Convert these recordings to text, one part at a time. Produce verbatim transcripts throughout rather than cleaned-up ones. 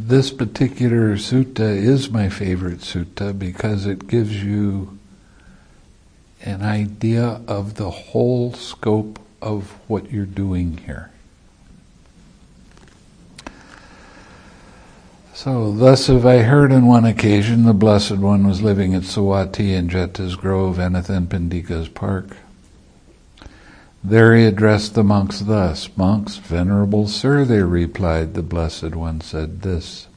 this particular sutta is my favorite sutta because it gives you an idea of the whole scope of what you're doing here. So, thus have I heard on one occasion the Blessed One was living at Savatthi in Jeta's Grove, Anathapindika's park. There he addressed the monks thus. Monks, venerable sir, they replied, the Blessed One said this.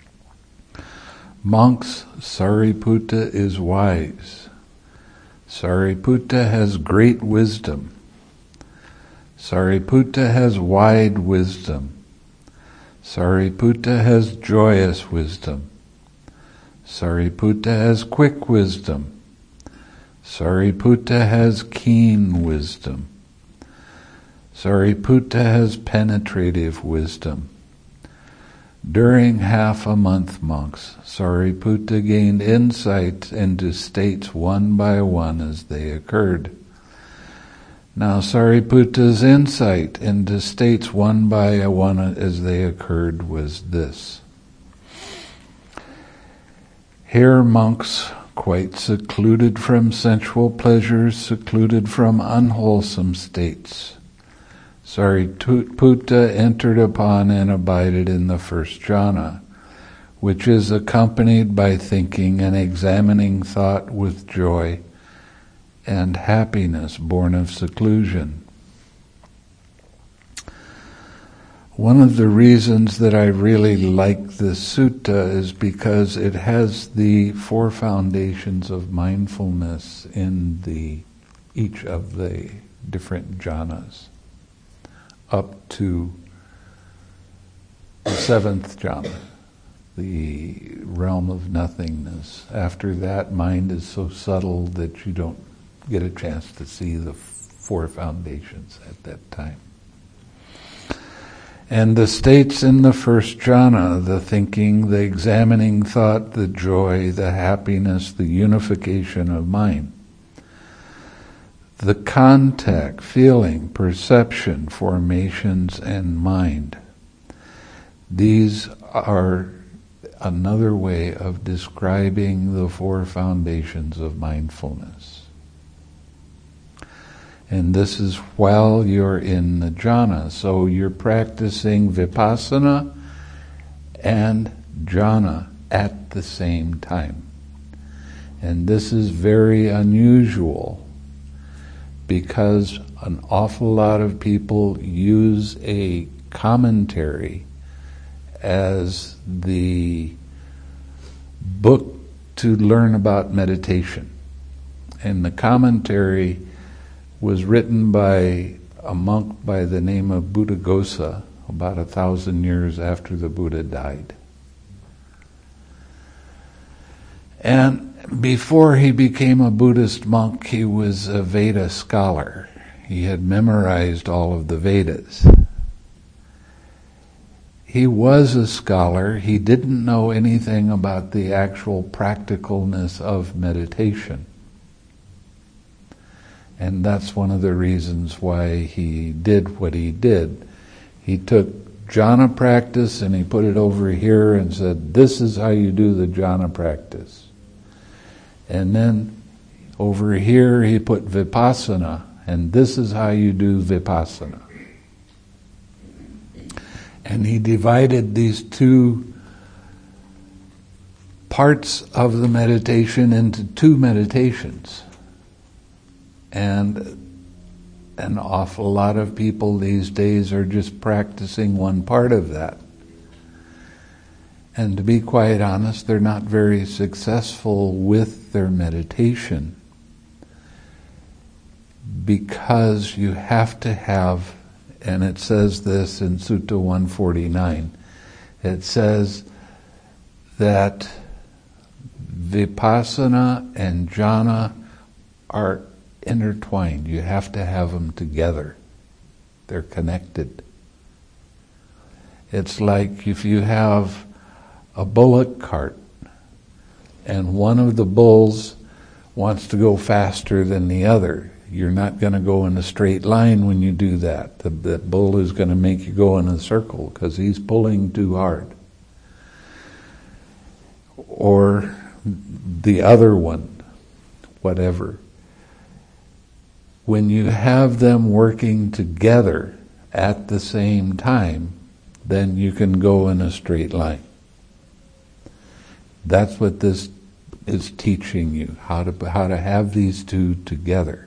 Monks, Sariputta is wise. Sariputta has great wisdom. Sariputta has wide wisdom. Sariputta has joyous wisdom. Sariputta has quick wisdom. Sariputta has keen wisdom. Sariputta has penetrative wisdom. During half a month, monks, Sariputta gained insight into states one by one as they occurred. Now Sariputta's insight into states one by one as they occurred was this. Here monks, quite secluded from sensual pleasures, secluded from unwholesome states, Sariputta entered upon and abided in the first jhana, which is accompanied by thinking and examining thought with joy and happiness born of seclusion. One of the reasons that I really like this sutta is because it has the four foundations of mindfulness in the each of the different jhanas, up to the seventh jhana, the realm of nothingness. After that, mind is so subtle that you don't get a chance to see the four foundations at that time. And the states in the first jhana, the thinking, the examining thought, the joy, the happiness, the unification of mind, the contact, feeling, perception, formations, and mind, these are another way of describing the four foundations of mindfulness. And this is while you're in the jhana. So you're practicing vipassana and jhana at the same time. And this is very unusual because an awful lot of people use a commentary as the book to learn about meditation. And the commentary was written by a monk by the name of Buddhaghosa about a thousand years after the Buddha died. And before he became a Buddhist monk, he was a Veda scholar. He had memorized all of the Vedas. He was a scholar. He didn't know anything about the actual practicalness of meditation. And that's one of the reasons why he did what he did. He took jhana practice and he put it over here and said, this is how you do the jhana practice. And then over here he put vipassana, and this is how you do vipassana. And he divided these two parts of the meditation into two meditations. And an awful lot of people these days are just practicing one part of that. And to be quite honest, they're not very successful with their meditation because you have to have, and it says this in Sutta one forty-nine, it says that vipassana and jhana are intertwined. You have to have them together. They're connected. It's like if you have a bullock cart and one of the bulls wants to go faster than the other. You're not going to go in a straight line when you do that. The, the bull is going to make you go in a circle because he's pulling too hard. or the other one, whatever. When you have them working together at the same time, then you can go in a straight line. That's what this is teaching you, how to how to have these two together.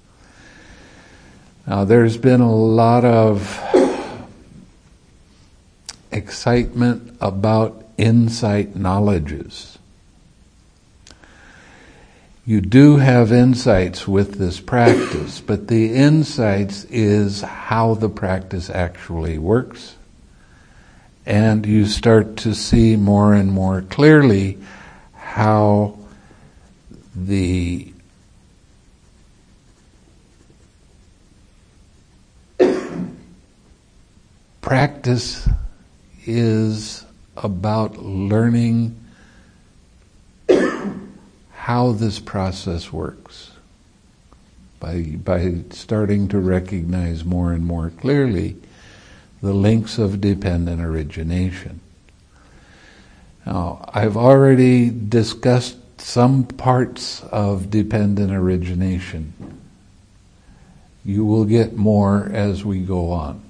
Now, there's been a lot of excitement about insight knowledges. You do have insights with this practice, but the insights is how the practice actually works. And you start to see more and more clearly how the practice is about learning how this process works. By, by starting to recognize more and more clearly the links of dependent origination. Now, I've already discussed some parts of dependent origination. You will get more as we go on.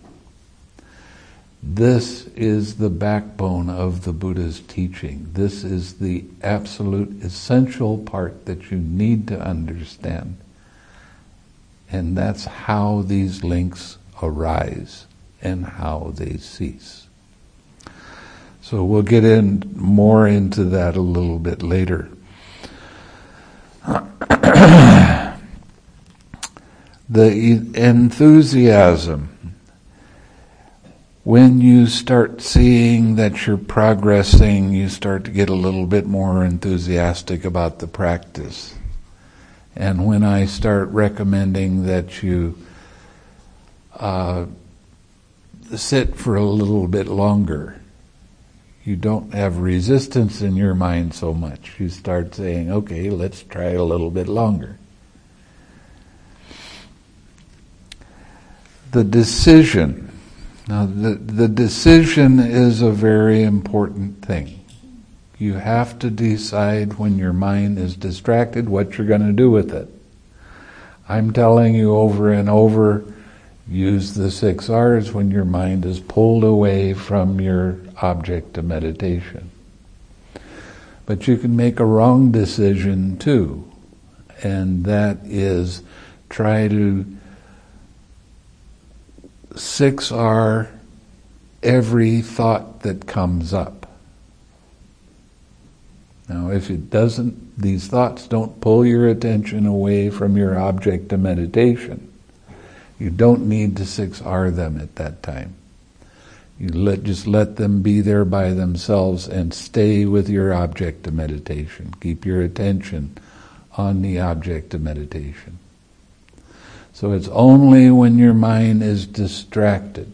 This is the backbone of the Buddha's teaching. This is the absolute essential part that you need to understand. And that's how these links arise and how they cease. So we'll get in more into that a little bit later. The enthusiasm. When you start seeing that you're progressing, you start to get a little bit more enthusiastic about the practice. And when I start recommending that you uh, sit for a little bit longer, you don't have resistance in your mind so much. You start saying, okay, let's try a little bit longer. The decision. Now, the, the decision is a very important thing. You have to decide when your mind is distracted what you're going to do with it. I'm telling you over and over, use the six R's when your mind is pulled away from your object of meditation. But you can make a wrong decision too, and that is try to six R every thought that comes up. Now, if it doesn't, these thoughts don't pull your attention away from your object of meditation, you don't need to six R them at that time. You let, just let them be there by themselves and stay with your object of meditation. Keep your attention on the object of meditation. So it's only when your mind is distracted.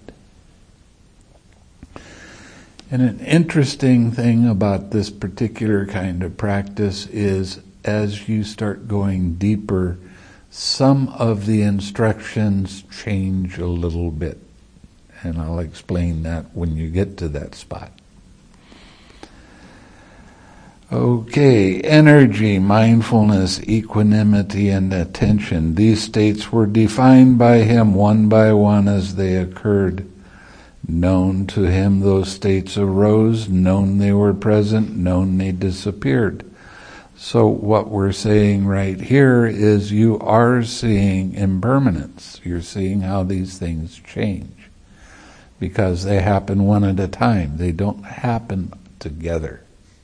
And an interesting thing about this particular kind of practice is as you start going deeper, some of the instructions change a little bit. And I'll explain that when you get to that spot. Okay, energy, mindfulness, equanimity, and attention. These states were defined by him one by one as they occurred. Known to him those states arose, known they were present, known they disappeared. So what we're saying right here is you are seeing impermanence. You're seeing how these things change. Because they happen one at a time. They don't happen together.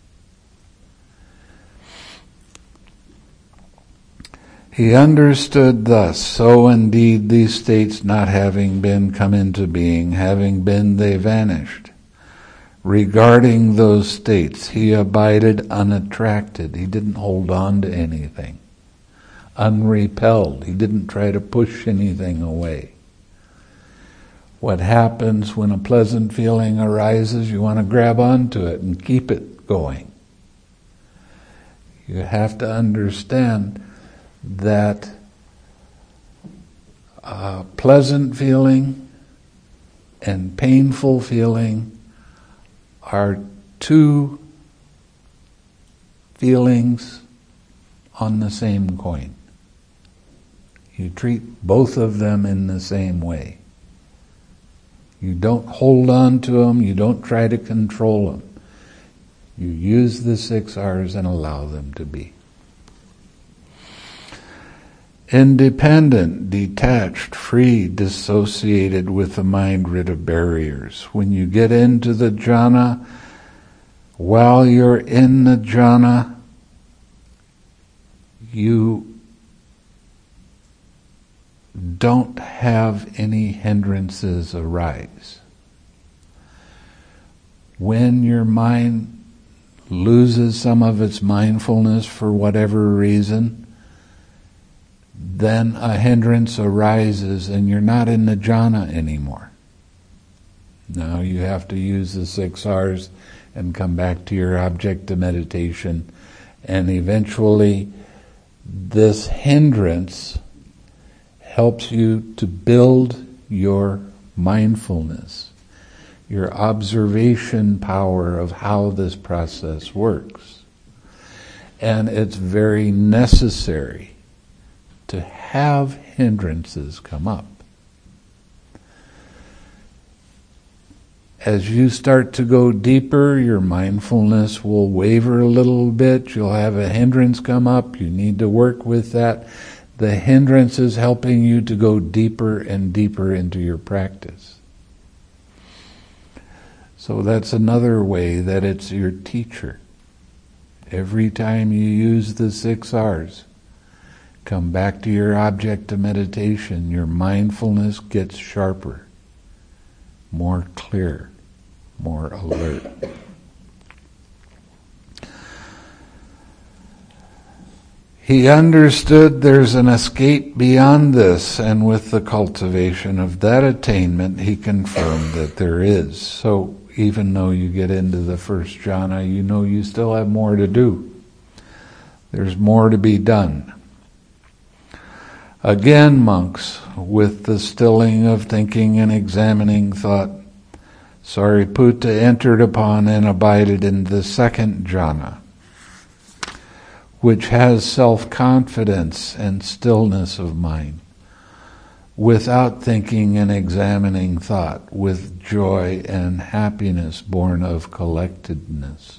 He understood thus, so indeed these states not having been come into being, having been they vanished. Regarding those states, he abided unattracted. He didn't hold on to anything. Unrepelled. He didn't try to push anything away. What happens when a pleasant feeling arises, you want to grab onto it and keep it going. You have to understand that uh, pleasant feeling and painful feeling are two feelings on the same coin. You treat both of them in the same way. You don't hold on to them, you don't try to control them. You use the six R's and allow them to be. Independent, detached, free, dissociated with the mind rid of barriers. When you get into the jhana, while you're in the jhana, you don't have any hindrances arise. When your mind loses some of its mindfulness for whatever reason, then a hindrance arises and you're not in the jhana anymore. Now you have to use the six R's and come back to your object of meditation, and eventually this hindrance helps you to build your mindfulness, your observation power of how this process works. And it's very necessary to have hindrances come up. As you start to go deeper, your mindfulness will waver a little bit. You'll have a hindrance come up. You need to work with that. The hindrance is helping you to go deeper and deeper into your practice. So that's another way that it's your teacher. Every time you use the six R's, come back to your object of meditation, your mindfulness gets sharper, more clear, more alert. He understood there's an escape beyond this, and with the cultivation of that attainment, he confirmed that there is. So even though you get into the first jhana, you know you still have more to do. There's more to be done. Again, monks, with the stilling of thinking and examining thought, Sariputta entered upon and abided in the second jhana, which has self-confidence and stillness of mind, without thinking and examining thought, with joy and happiness born of collectedness.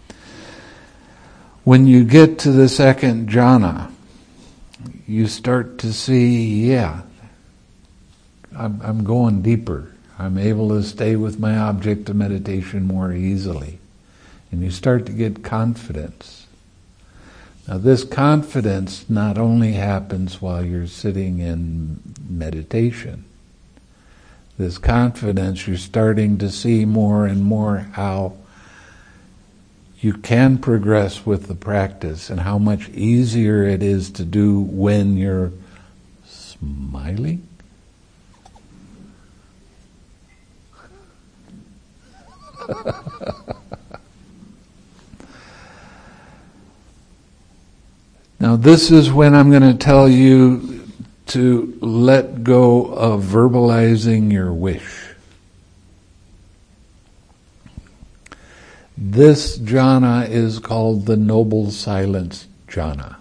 When you get to the second jhana, you start to see, yeah, I'm, I'm going deeper. I'm able to stay with my object of meditation more easily. And you start to get confidence. Now this confidence not only happens while you're sitting in meditation. This confidence, you're starting to see more and more how you can progress with the practice and how much easier it is to do when you're smiling. Now this is when I'm going to tell you to let go of verbalizing your wish. This jhana is called the Noble Silence jhana.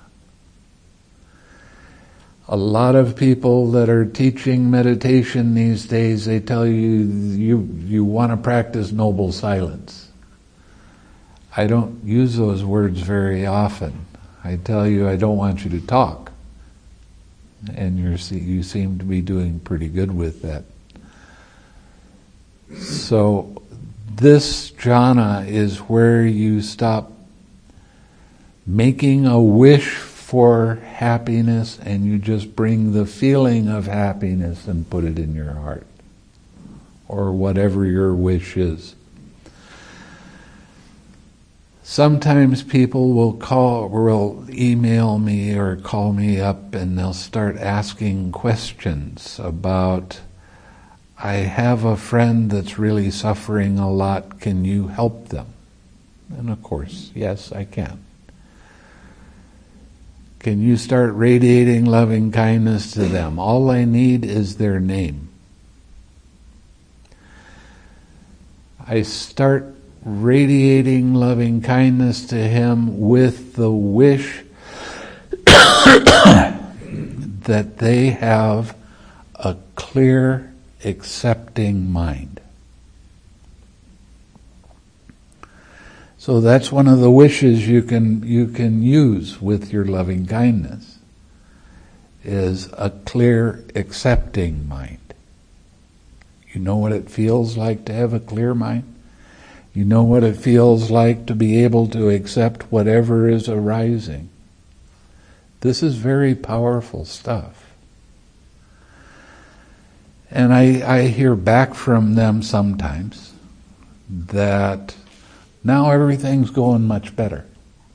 A lot of people that are teaching meditation these days, they tell you, you, you want to practice noble silence. I don't use those words very often. I tell you, I don't want you to talk. And you're, you seem to be doing pretty good with that. So, this jhana is where you stop making a wish for happiness and you just bring the feeling of happiness and put it in your heart. Or whatever your wish is. Sometimes people will call, will email me or call me up and they'll start asking questions about, I have a friend that's really suffering a lot, can you help them? And of course, yes, I can. Can you start radiating loving kindness to them? All I need is their name. I start radiating loving kindness to him with the wish that they have a clear, accepting mind. So that's one of the wishes you can you can use with your loving kindness, is a clear, accepting mind. You know what it feels like to have a clear mind? You know what it feels like to be able to accept whatever is arising. This is very powerful stuff. And I, I hear back from them sometimes that now everything's going much better.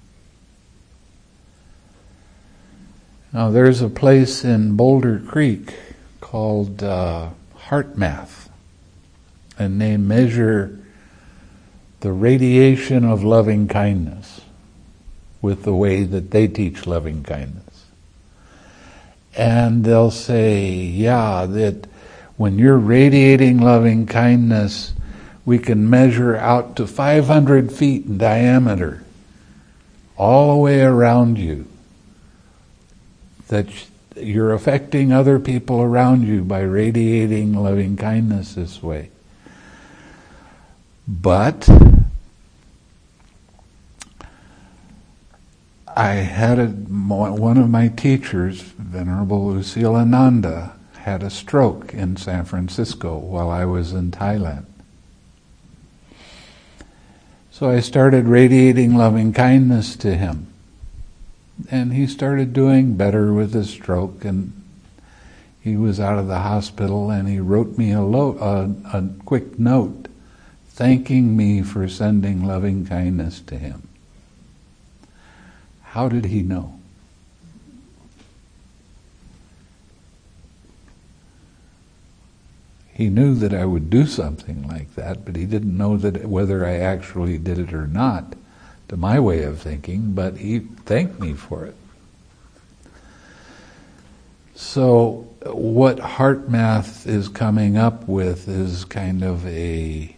Now there's a place in Boulder Creek called uh, HeartMath, and they measure the radiation of loving kindness with the way that they teach loving kindness. And they'll say, yeah, that when you're radiating loving kindness, we can measure out to five hundred feet in diameter, all the way around you, that you're affecting other people around you by radiating loving kindness this way. But I had a, one of my teachers, Venerable Lucille Ananda, had a stroke in San Francisco while I was in Thailand. So I started radiating loving kindness to him. And he started doing better with his stroke, and he was out of the hospital, and he wrote me a, lo- a, a quick note thanking me for sending loving kindness to him. How did he know? He knew that I would do something like that, but he didn't know that whether I actually did it or not, to my way of thinking, but he thanked me for it. So what HeartMath is coming up with is kind of a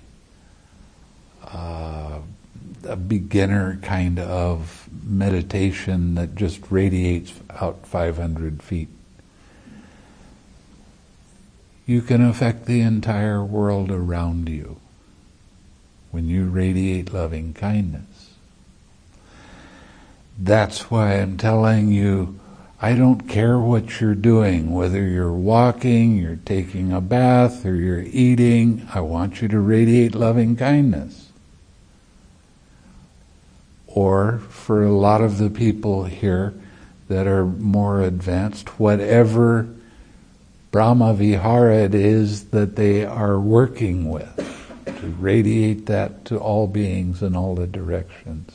uh, a beginner kind of meditation that just radiates out five hundred feet. You can affect the entire world around you when you radiate loving kindness. That's why I'm telling you, I don't care what you're doing, whether you're walking, you're taking a bath, or you're eating, I want you to radiate loving kindness. Or for a lot of the people here that are more advanced, whatever Brahma Vihara it is that they are working with, to radiate that to all beings in all the directions.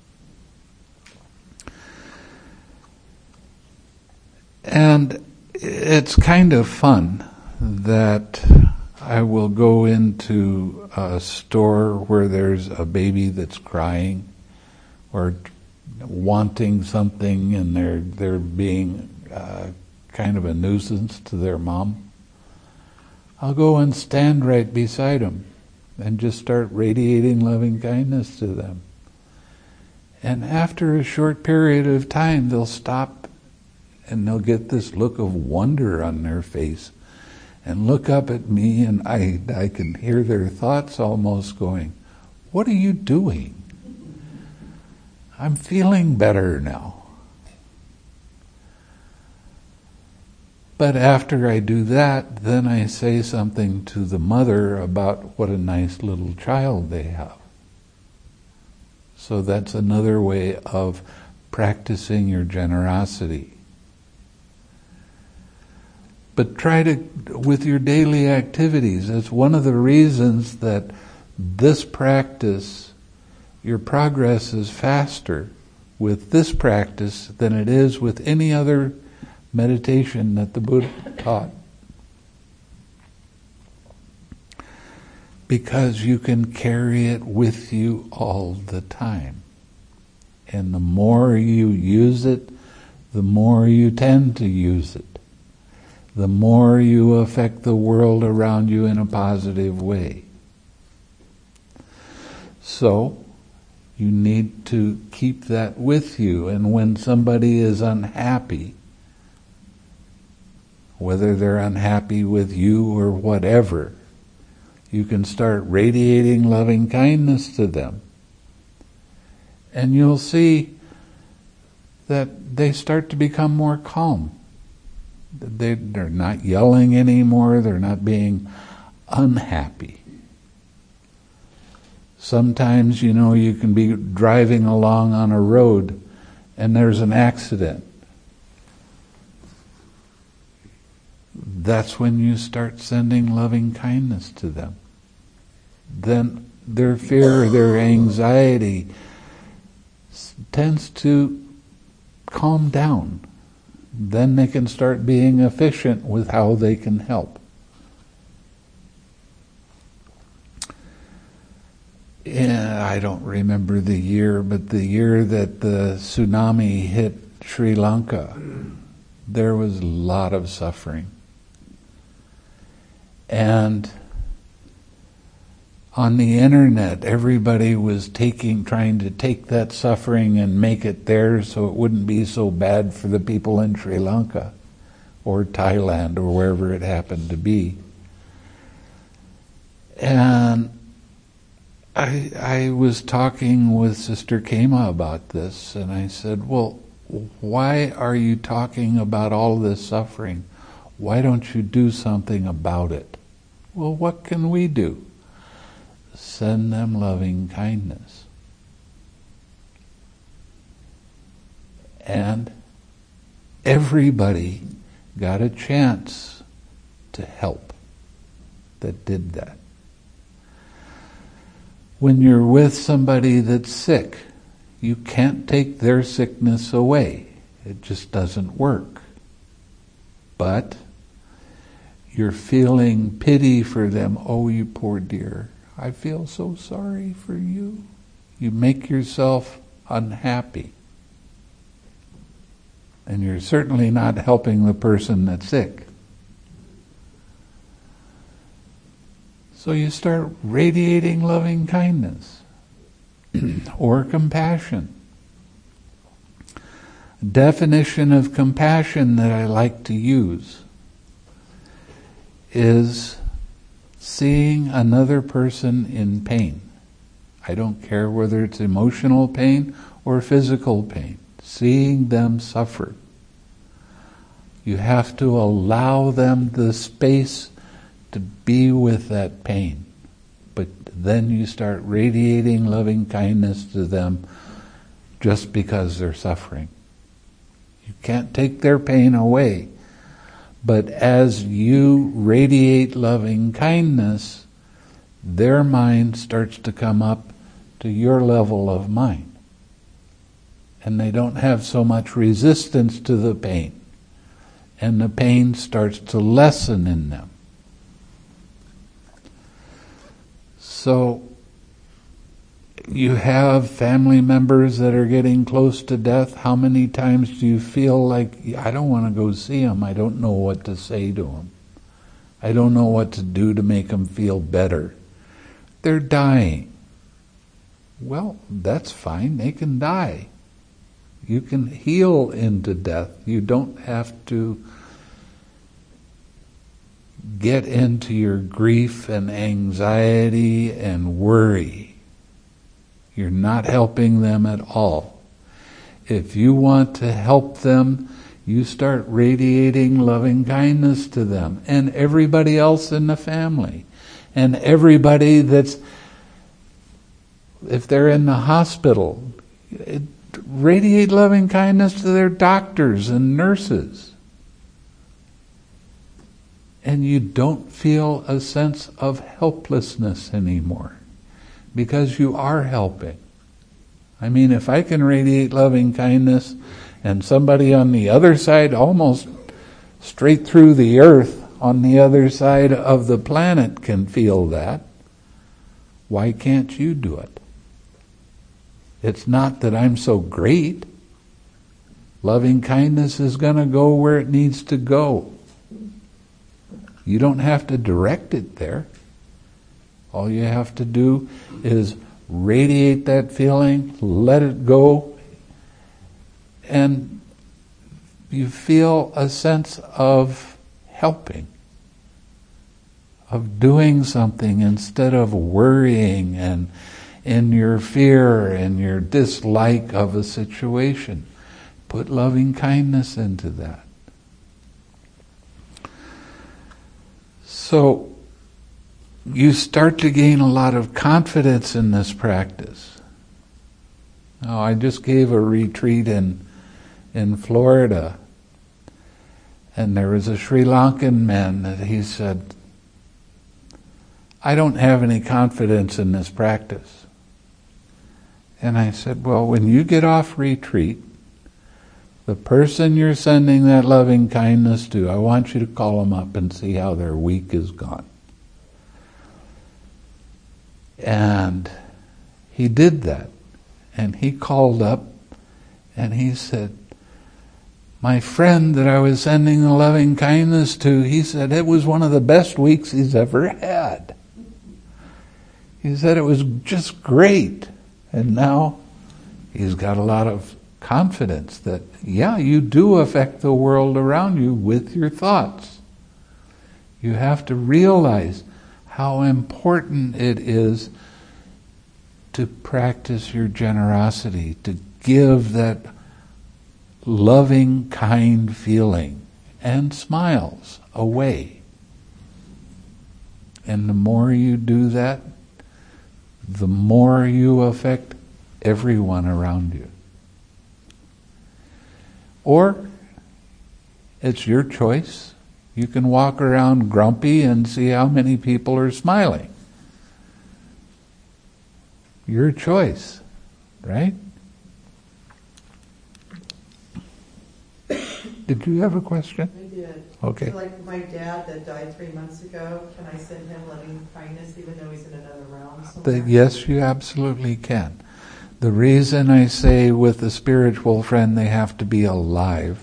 And it's kind of fun that I will go into a store where there's a baby that's crying or wanting something, and they're they're being uh, kind of a nuisance to their mom. I'll go and stand right beside them and just start radiating loving kindness to them. And after a short period of time, they'll stop and they'll get this look of wonder on their face and look up at me, and I, I can hear their thoughts almost going, "What are you doing? I'm feeling better now." But after I do that, then I say something to the mother about what a nice little child they have. So that's another way of practicing your generosity. But try to, with your daily activities, that's one of the reasons that this practice, your progress is faster with this practice than it is with any other meditation that the Buddha taught. Because you can carry it with you all the time. And the more you use it, the more you tend to use it. The more you affect the world around you in a positive way. So you need to keep that with you, and when somebody is unhappy, whether they're unhappy with you or whatever, you can start radiating loving kindness to them. And you'll see that they start to become more calm. They, they're not yelling anymore, they're not being unhappy. Sometimes, you know, you can be driving along on a road and there's an accident. That's when you start sending loving kindness to them. Then their fear, their anxiety tends to calm down. Then they can start being efficient with how they can help. Yeah, I don't remember the year, but the year that the tsunami hit Sri Lanka, there was a lot of suffering. And on the internet, everybody was taking, trying to take that suffering and make it theirs so it wouldn't be so bad for the people in Sri Lanka or Thailand or wherever it happened to be. And I, I was talking with Sister Kema about this, and I said, well, why are you talking about all this suffering? Why don't you do something about it? Well, what can we do? Send them loving kindness. And everybody got a chance to help that did that. When you're with somebody that's sick, you can't take their sickness away. It just doesn't work. But you're feeling pity for them. Oh, you poor dear. I feel so sorry for you. You make yourself unhappy. And you're certainly not helping the person that's sick. So you start radiating loving kindness or compassion. Definition of compassion that I like to use is seeing another person in pain. I don't care whether it's emotional pain or physical pain. Seeing them suffer. You have to allow them the space to be with that pain. But then you start radiating loving kindness to them just because they're suffering. You can't take their pain away. But as you radiate loving kindness, their mind starts to come up to your level of mind. And they don't have so much resistance to the pain. And the pain starts to lessen in them. So you have family members that are getting close to death. How many times do you feel like, I don't want to go see them. I don't know what to say to them. I don't know what to do to make them feel better. They're dying. Well, that's fine. They can die. You can heal into death. You don't have to get into your grief and anxiety and worry. You're not helping them at all. If you want to help them, you start radiating loving kindness to them and everybody else in the family. And everybody that's, if they're in the hospital, it, radiate loving kindness to their doctors and nurses. And you don't feel a sense of helplessness anymore because you are helping. I mean, if I can radiate loving kindness and somebody on the other side, almost straight through the earth on the other side of the planet can feel that, why can't you do it? It's not that I'm so great. Loving kindness is going to go where it needs to go. You don't have to direct it there. All you have to do is radiate that feeling, let it go, and you feel a sense of helping, of doing something instead of worrying and in your fear and your dislike of a situation. Put loving kindness into that. So you start to gain a lot of confidence in this practice. Now, I just gave a retreat in in Florida, and there was a Sri Lankan man that he said, I don't have any confidence in this practice. And I said, well, when you get off retreat, the person you're sending that loving kindness to, I want you to call them up and see how their week is gone. And he did that. And he called up and he said, my friend that I was sending the loving kindness to, he said it was one of the best weeks he's ever had. He said it was just great. And now he's got a lot of confidence that, yeah, you do affect the world around you with your thoughts. You have to realize how important it is to practice your generosity, to give that loving, kind feeling and smiles away. And the more you do that, the more you affect everyone around you. Or, it's your choice. You can walk around grumpy and see how many people are smiling. Your choice, right? Did you have a question? I did. Okay. So like my dad that died three months ago, can I send him loving kindness even though he's in another realm somewhere? The, yes, you absolutely can. The reason I say with a spiritual friend they have to be alive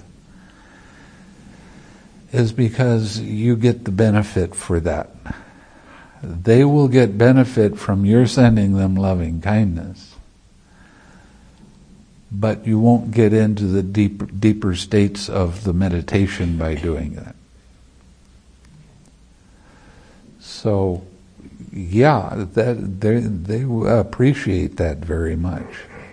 is because you get the benefit for that. They will get benefit from your sending them loving kindness. But you won't get into the deeper, deeper states of the meditation by doing that. So, yeah, that they they appreciate that very much.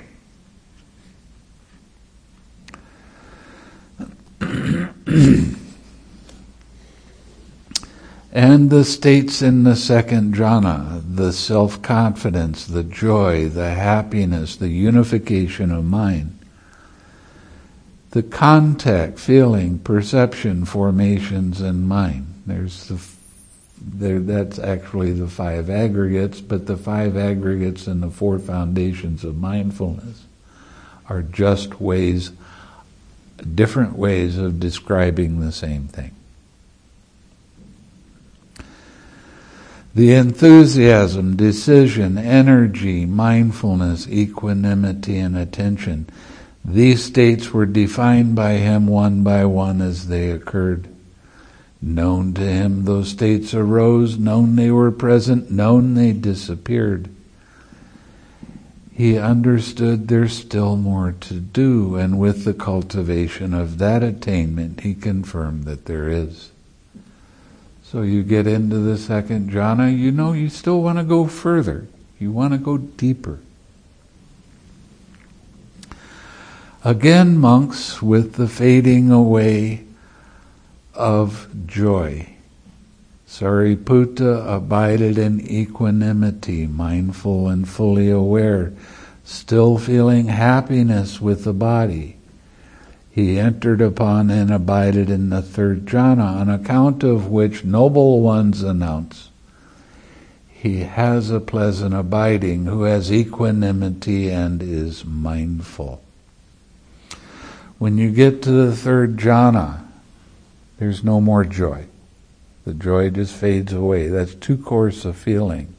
And the states in the second jhana, the self-confidence, the joy, the happiness, the unification of mind, the contact, feeling, perception, formations, and mind. There's the there. That's actually the five aggregates, but the five aggregates and the four foundations of mindfulness are just ways, different ways of describing the same thing. The enthusiasm, decision, energy, mindfulness, equanimity, and attention. These states were defined by him one by one as they occurred. Known to him, those states arose. Known they were present. Known they disappeared. He understood there's still more to do, and with the cultivation of that attainment, he confirmed that there is. So you get into the second jhana, you know you still want to go further. You want to go deeper. Again, monks, with the fading away of joy, Sariputta abided in equanimity, mindful and fully aware, still feeling happiness with the body. He entered upon and abided in the third jhana, on account of which noble ones announce, he has a pleasant abiding, who has equanimity and is mindful. When you get to the third jhana, there's no more joy. The joy just fades away. That's too coarse a feeling.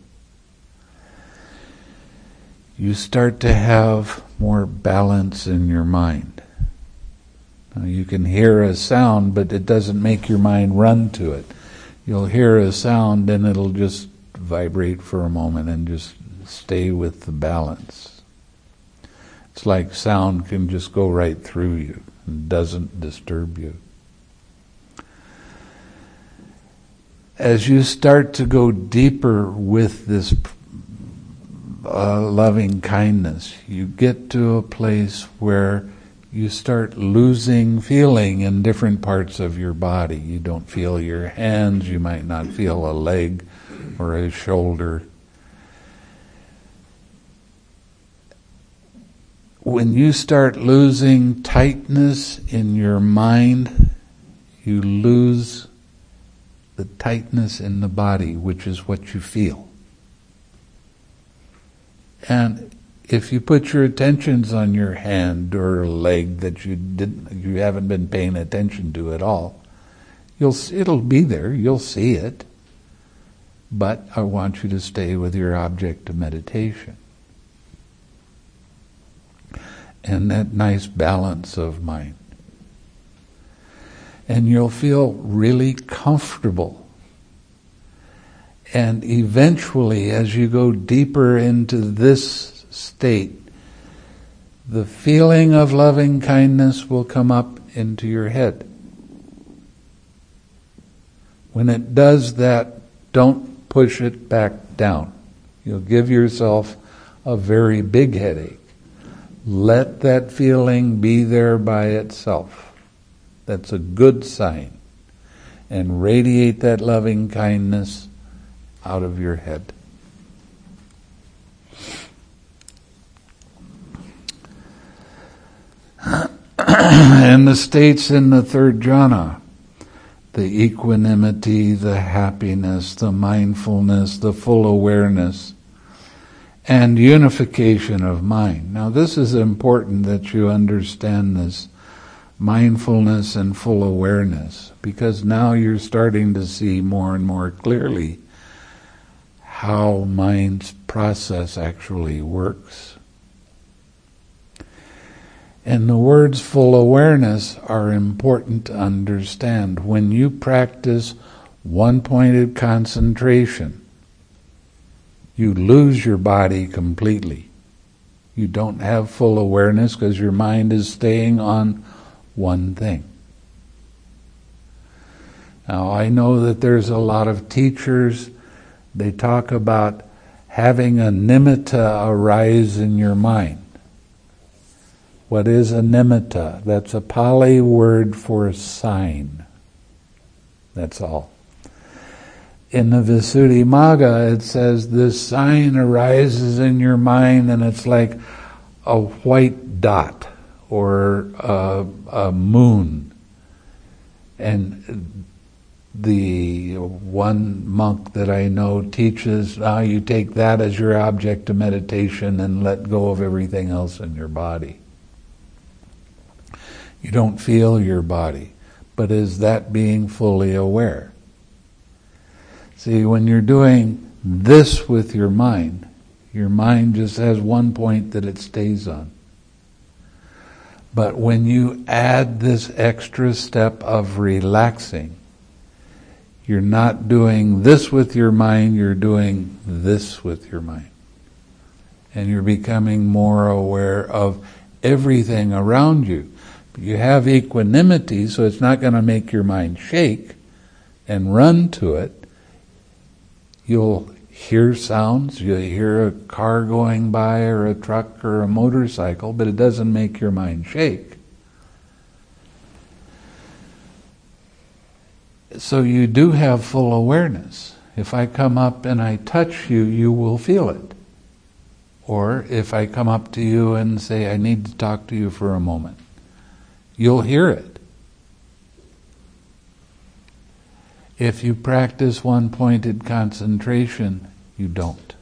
You start to have more balance in your mind. Now, you can hear a sound, but it doesn't make your mind run to it. You'll hear a sound and it'll just vibrate for a moment and just stay with the balance. It's like sound can just go right through you and doesn't disturb you. As you start to go deeper with this uh, loving kindness, you get to a place where you start losing feeling in different parts of your body. You don't feel your hands, you might not feel a leg or a shoulder. When you start losing tightness in your mind, you lose the tightness in the body, which is what you feel. And if you put your attentions on your hand or leg that you didn't, you haven't been paying attention to at all, you'll it'll be there. You'll see it. But I want you to stay with your object of meditation and that nice balance of mind. And you'll feel really comfortable. And eventually, as you go deeper into this state, the feeling of loving kindness will come up into your head. When it does that, don't push it back down. You'll give yourself a very big headache. Let that feeling be there by itself. That's a good sign. And radiate that loving kindness out of your head. And the states in the third jhana, the equanimity, the happiness, the mindfulness, the full awareness, and unification of mind. Now this is important that you understand this mindfulness and full awareness, because now you're starting to see more and more clearly how mind's process actually works. And the words full awareness are important to understand. When you practice one-pointed concentration, you lose your body completely. You don't have full awareness because your mind is staying on one thing. Now, I know that there's a lot of teachers, they talk about having a nimitta arise in your mind. What is a nimitta? That's a Pali word for sign. That's all. In the Visuddhimagga, it says this sign arises in your mind and it's like a white dot or a, a moon. And the one monk that I know teaches, now you take that as your object of meditation and let go of everything else in your body. You don't feel your body, but is that being fully aware? See, when you're doing this with your mind, your mind just has one point that it stays on. But when you add this extra step of relaxing, you're not doing this with your mind, you're doing this with your mind. And you're becoming more aware of everything around you. You have equanimity, so it's not going to make your mind shake and run to it. You'll hear sounds, you'll hear a car going by or a truck or a motorcycle, but it doesn't make your mind shake. So you do have full awareness. If I come up and I touch you, you will feel it. Or if I come up to you and say, I need to talk to you for a moment, you'll hear it. If you practice one-pointed concentration, you don't.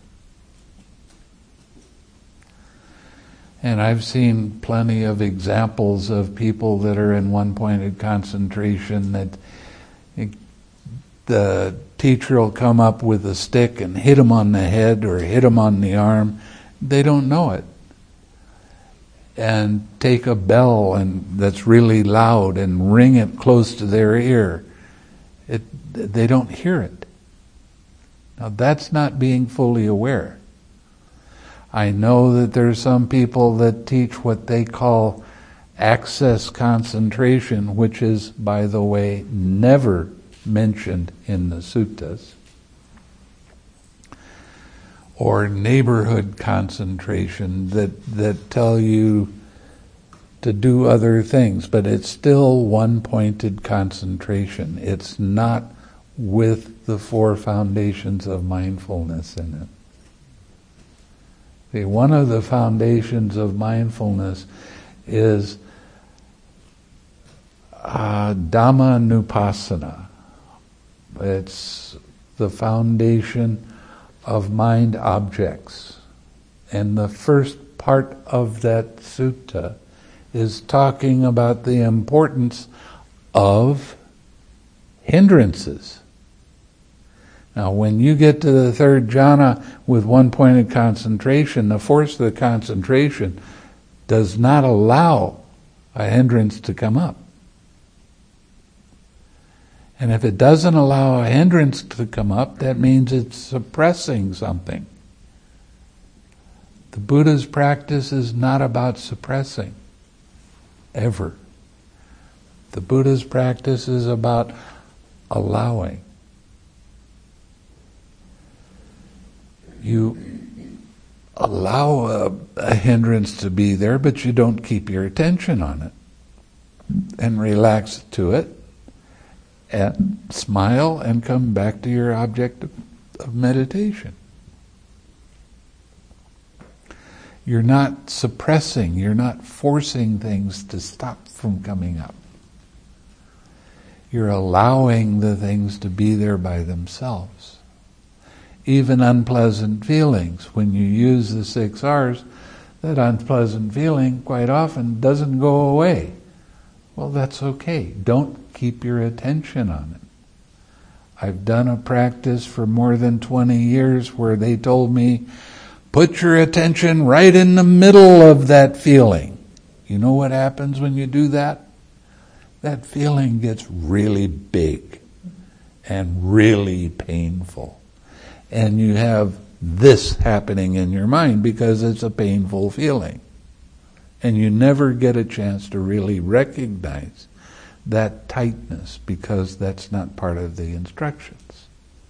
And I've seen plenty of examples of people that are in one-pointed concentration that it, the teacher will come up with a stick and hit them on the head or hit them on the arm. They don't know it. And take a bell and that's really loud and ring it close to their ear. It, they don't hear it. Now that's not being fully aware. I know that there's some people that teach what they call access concentration, which is, by the way, never mentioned in the suttas, or neighborhood concentration that, that tell you to do other things, but it's still one-pointed concentration. It's not with the four foundations of mindfulness in it. See, one of the foundations of mindfulness is uh, Dhammanupassana. It's the foundation of mind objects. And the first part of that sutta is talking about the importance of hindrances. Now, when you get to the third jhana with one-pointed concentration, the force of the concentration does not allow a hindrance to come up. And if it doesn't allow a hindrance to come up, that means it's suppressing something. The Buddha's practice is not about suppressing, ever. The Buddha's practice is about allowing. You allow a, a hindrance to be there, but you don't keep your attention on it. And relax to it, and smile, and come back to your object of, of meditation. You're not suppressing, you're not forcing things to stop from coming up. You're allowing the things to be there by themselves. Even unpleasant feelings, when you use the six R's, that unpleasant feeling quite often doesn't go away. Well, that's okay. Don't keep your attention on it. I've done a practice for more than twenty years where they told me, put your attention right in the middle of that feeling. You know what happens when you do that? That feeling gets really big and really painful. And you have this happening in your mind because it's a painful feeling. And you never get a chance to really recognize that tightness because that's not part of the instructions.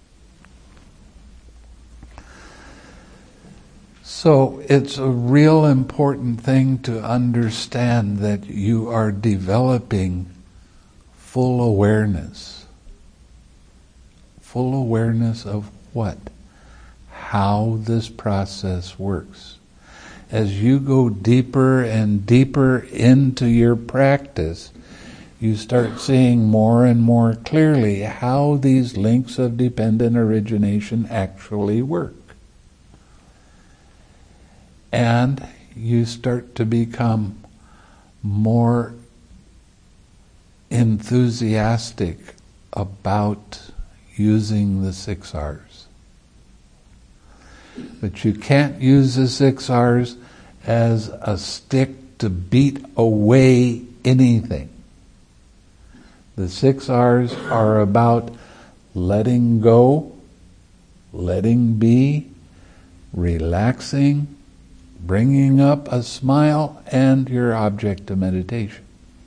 So it's a real important thing to understand that you are developing full awareness. Full awareness of what? How this process works. As you go deeper and deeper into your practice, you start seeing more and more clearly how these links of dependent origination actually work. And you start to become more enthusiastic about using the six R's. But you can't use the six R's as a stick to beat away anything. The six R's are about letting go, letting be, relaxing, bringing up a smile, and your object of meditation.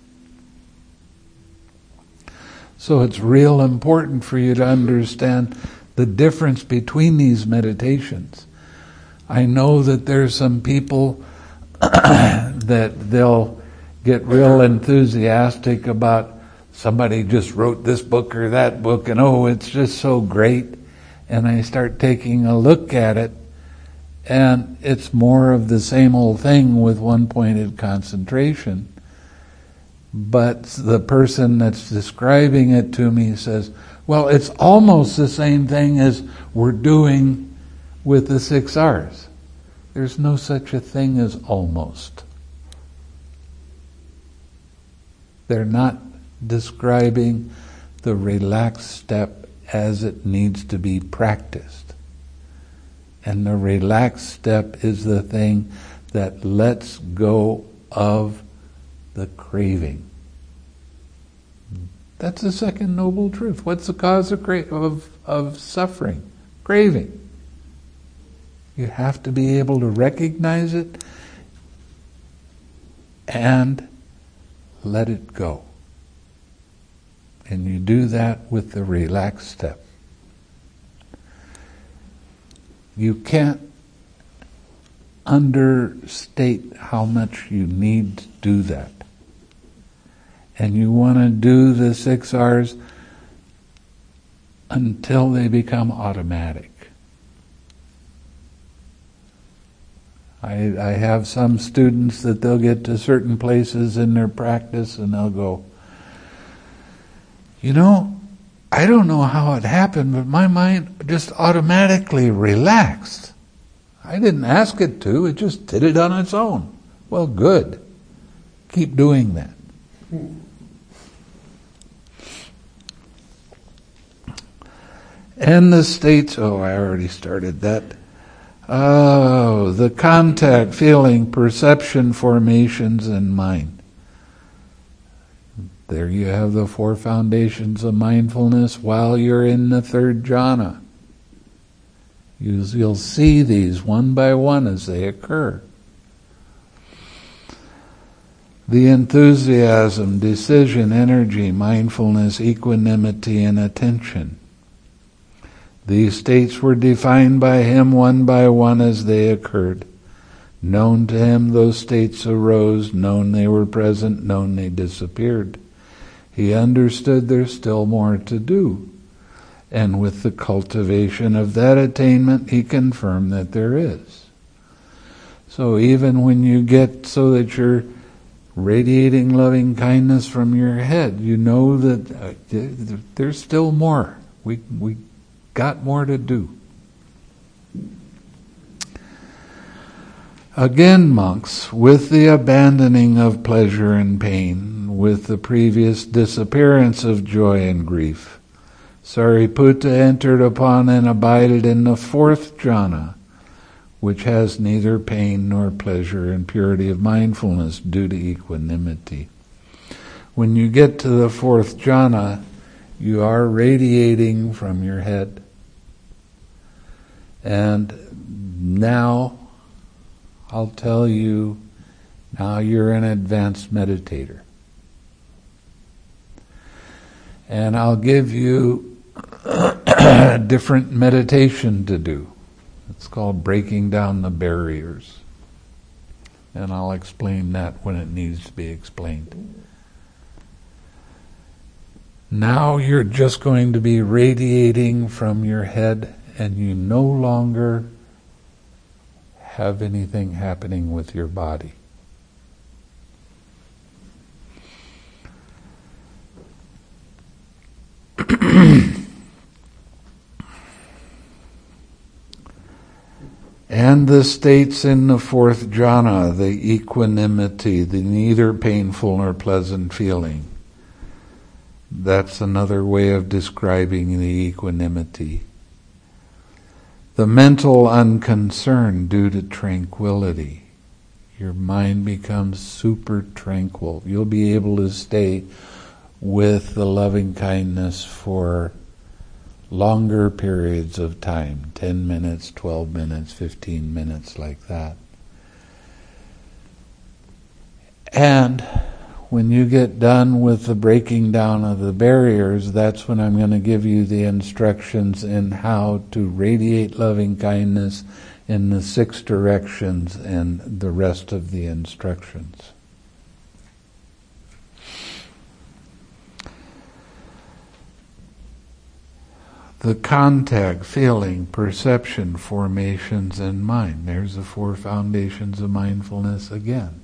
So it's real important for you to understand the difference between these meditations. I know that there's some people that they'll get real enthusiastic about somebody just wrote this book or that book, and oh, it's just so great. And I start taking a look at it, and it's more of the same old thing with one-pointed concentration. But the person that's describing it to me says, well, it's almost the same thing as we're doing with the six R's. There's no such a thing as almost. They're not describing the relaxed step as it needs to be practiced. And the relaxed step is the thing that lets go of the craving. That's the second noble truth. What's the cause of, cra- of, of suffering? Craving. You have to be able to recognize it and let it go. And you do that with the relaxed step. You can't understate how much you need to do that. And you want to do the six R's until they become automatic. I, I have some students that they'll get to certain places in their practice and they'll go, you know, I don't know how it happened, but my mind just automatically relaxed. I didn't ask it to, it just did it on its own. Well, good. Keep doing that. And the states, oh, I already started that. Oh, the contact, feeling, perception, formations, and mind. There you have the four foundations of mindfulness while you're in the third jhana. You'll see these one by one as they occur. The enthusiasm, decision, energy, mindfulness, equanimity, and attention. These states were defined by him one by one as they occurred. Known to him those states arose, known they were present, known they disappeared. He understood there's still more to do. And with the cultivation of that attainment, he confirmed that there is. So even when you get so that you're radiating loving kindness from your head, you know that uh, there's still more. We we got more to do. Again, monks, with the abandoning of pleasure and pain, with the previous disappearance of joy and grief, Sariputta entered upon and abided in the fourth jhana, which has neither pain nor pleasure and purity of mindfulness due to equanimity. When you get to the fourth jhana, you are radiating from your head. And now, I'll tell you, now you're an advanced meditator. And I'll give you a different meditation to do. It's called breaking down the barriers. And I'll explain that when it needs to be explained. Now you're just going to be radiating from your head, and you no longer have anything happening with your body. And the states in the fourth jhana, the equanimity, the neither painful nor pleasant feeling. That's another way of describing the equanimity. The mental unconcern due to tranquility. Your mind becomes super tranquil. You'll be able to stay with the loving kindness for longer periods of time, ten minutes, twelve minutes, fifteen minutes, like that. And when you get done with the breaking down of the barriers, that's when I'm going to give you the instructions in how to radiate loving kindness in the six directions and the rest of the instructions. The contact, feeling, perception, formations, and mind. There's the four foundations of mindfulness again.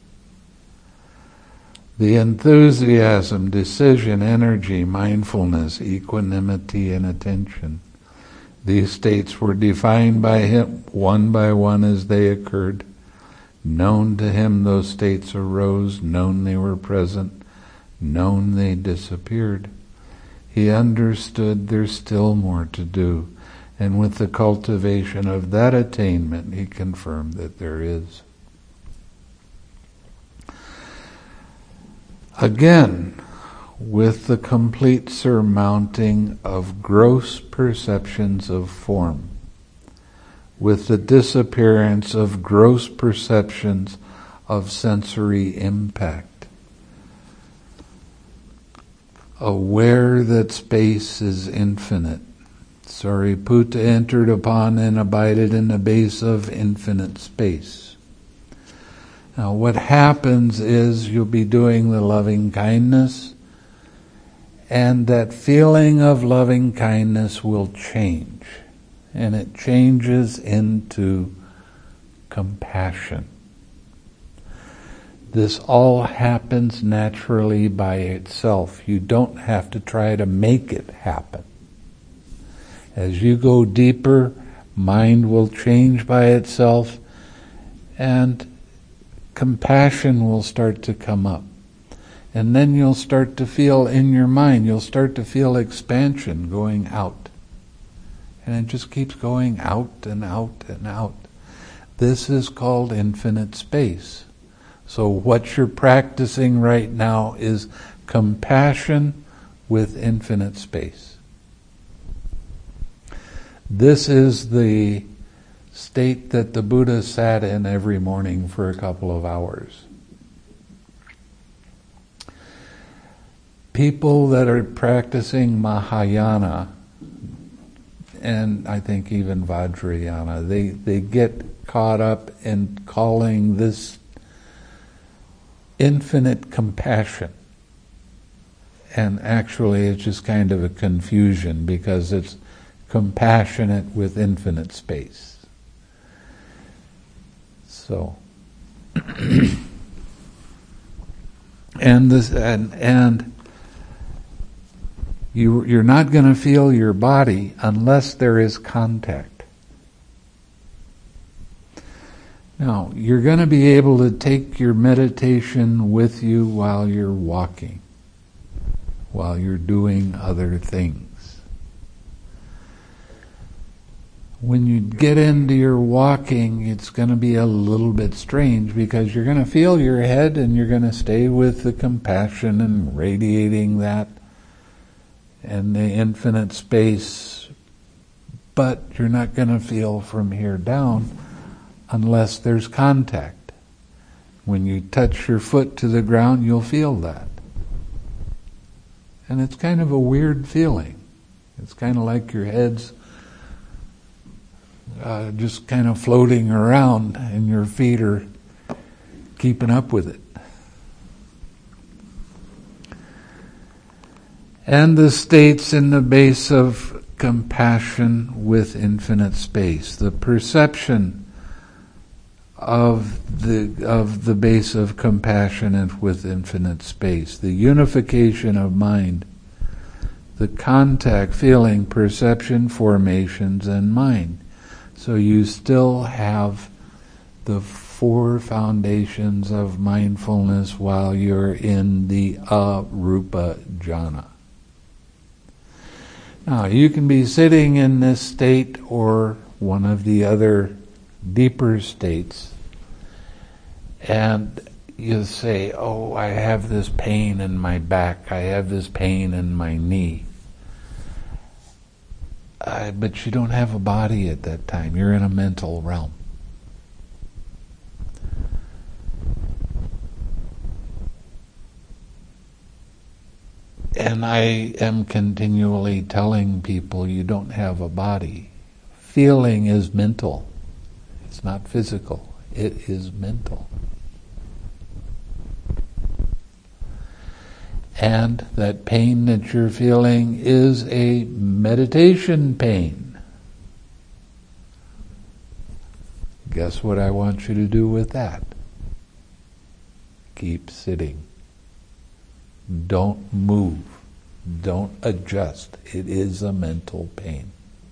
The enthusiasm, decision, energy, mindfulness, equanimity, and attention. These states were defined by him one by one as they occurred. Known to him those states arose, known they were present, known they disappeared. He understood there's still more to do, and with the cultivation of that attainment, he confirmed that there is. Again, with the complete surmounting of gross perceptions of form, with the disappearance of gross perceptions of sensory impact. Aware that space is infinite. Sariputta entered upon and abided in the base of infinite space. Now what happens is you'll be doing the loving kindness, and that feeling of loving kindness will change. And it changes into compassion. This all happens naturally by itself. You don't have to try to make it happen. As you go deeper, mind will change by itself, and compassion will start to come up. And then you'll start to feel in your mind, you'll start to feel expansion going out. And it just keeps going out and out and out. This is called infinite space. So what you're practicing right now is compassion with infinite space. This is the state that the Buddha sat in every morning for a couple of hours. People that are practicing Mahayana, and I think even Vajrayana, they, they get caught up in calling this infinite compassion. And actually it's just kind of a confusion because it's compassionate with infinite space. So, and this, and, and you, you're not going to feel your body unless there is contact. Now, you're going to be able to take your meditation with you while you're walking, while you're doing other things. When you get into your walking, it's going to be a little bit strange because you're going to feel your head and you're going to stay with the compassion and radiating that and the infinite space, but you're not going to feel from here down unless there's contact. When you touch your foot to the ground, you'll feel that. And it's kind of a weird feeling. It's kind of like your head's uh, just kind of floating around and your feet are keeping up with it. And the states in the base of compassion with infinite space. The perception of the of the base of compassion and with infinite space. The unification of mind. The contact, feeling, perception, formations, and mind. So you still have the four foundations of mindfulness while you're in the arupa jhana. Now, you can be sitting in this state or one of the other deeper states, and you say, oh, I have this pain in my back, I have this pain in my knee. Uh, but you don't have a body at that time. You're in a mental realm. And I am continually telling people you don't have a body. Feeling is mental. It's not physical. It is mental. And that pain that you're feeling is a meditation pain. Guess what I want you to do with that? Keep sitting. Don't move. Don't adjust. It is a mental pain.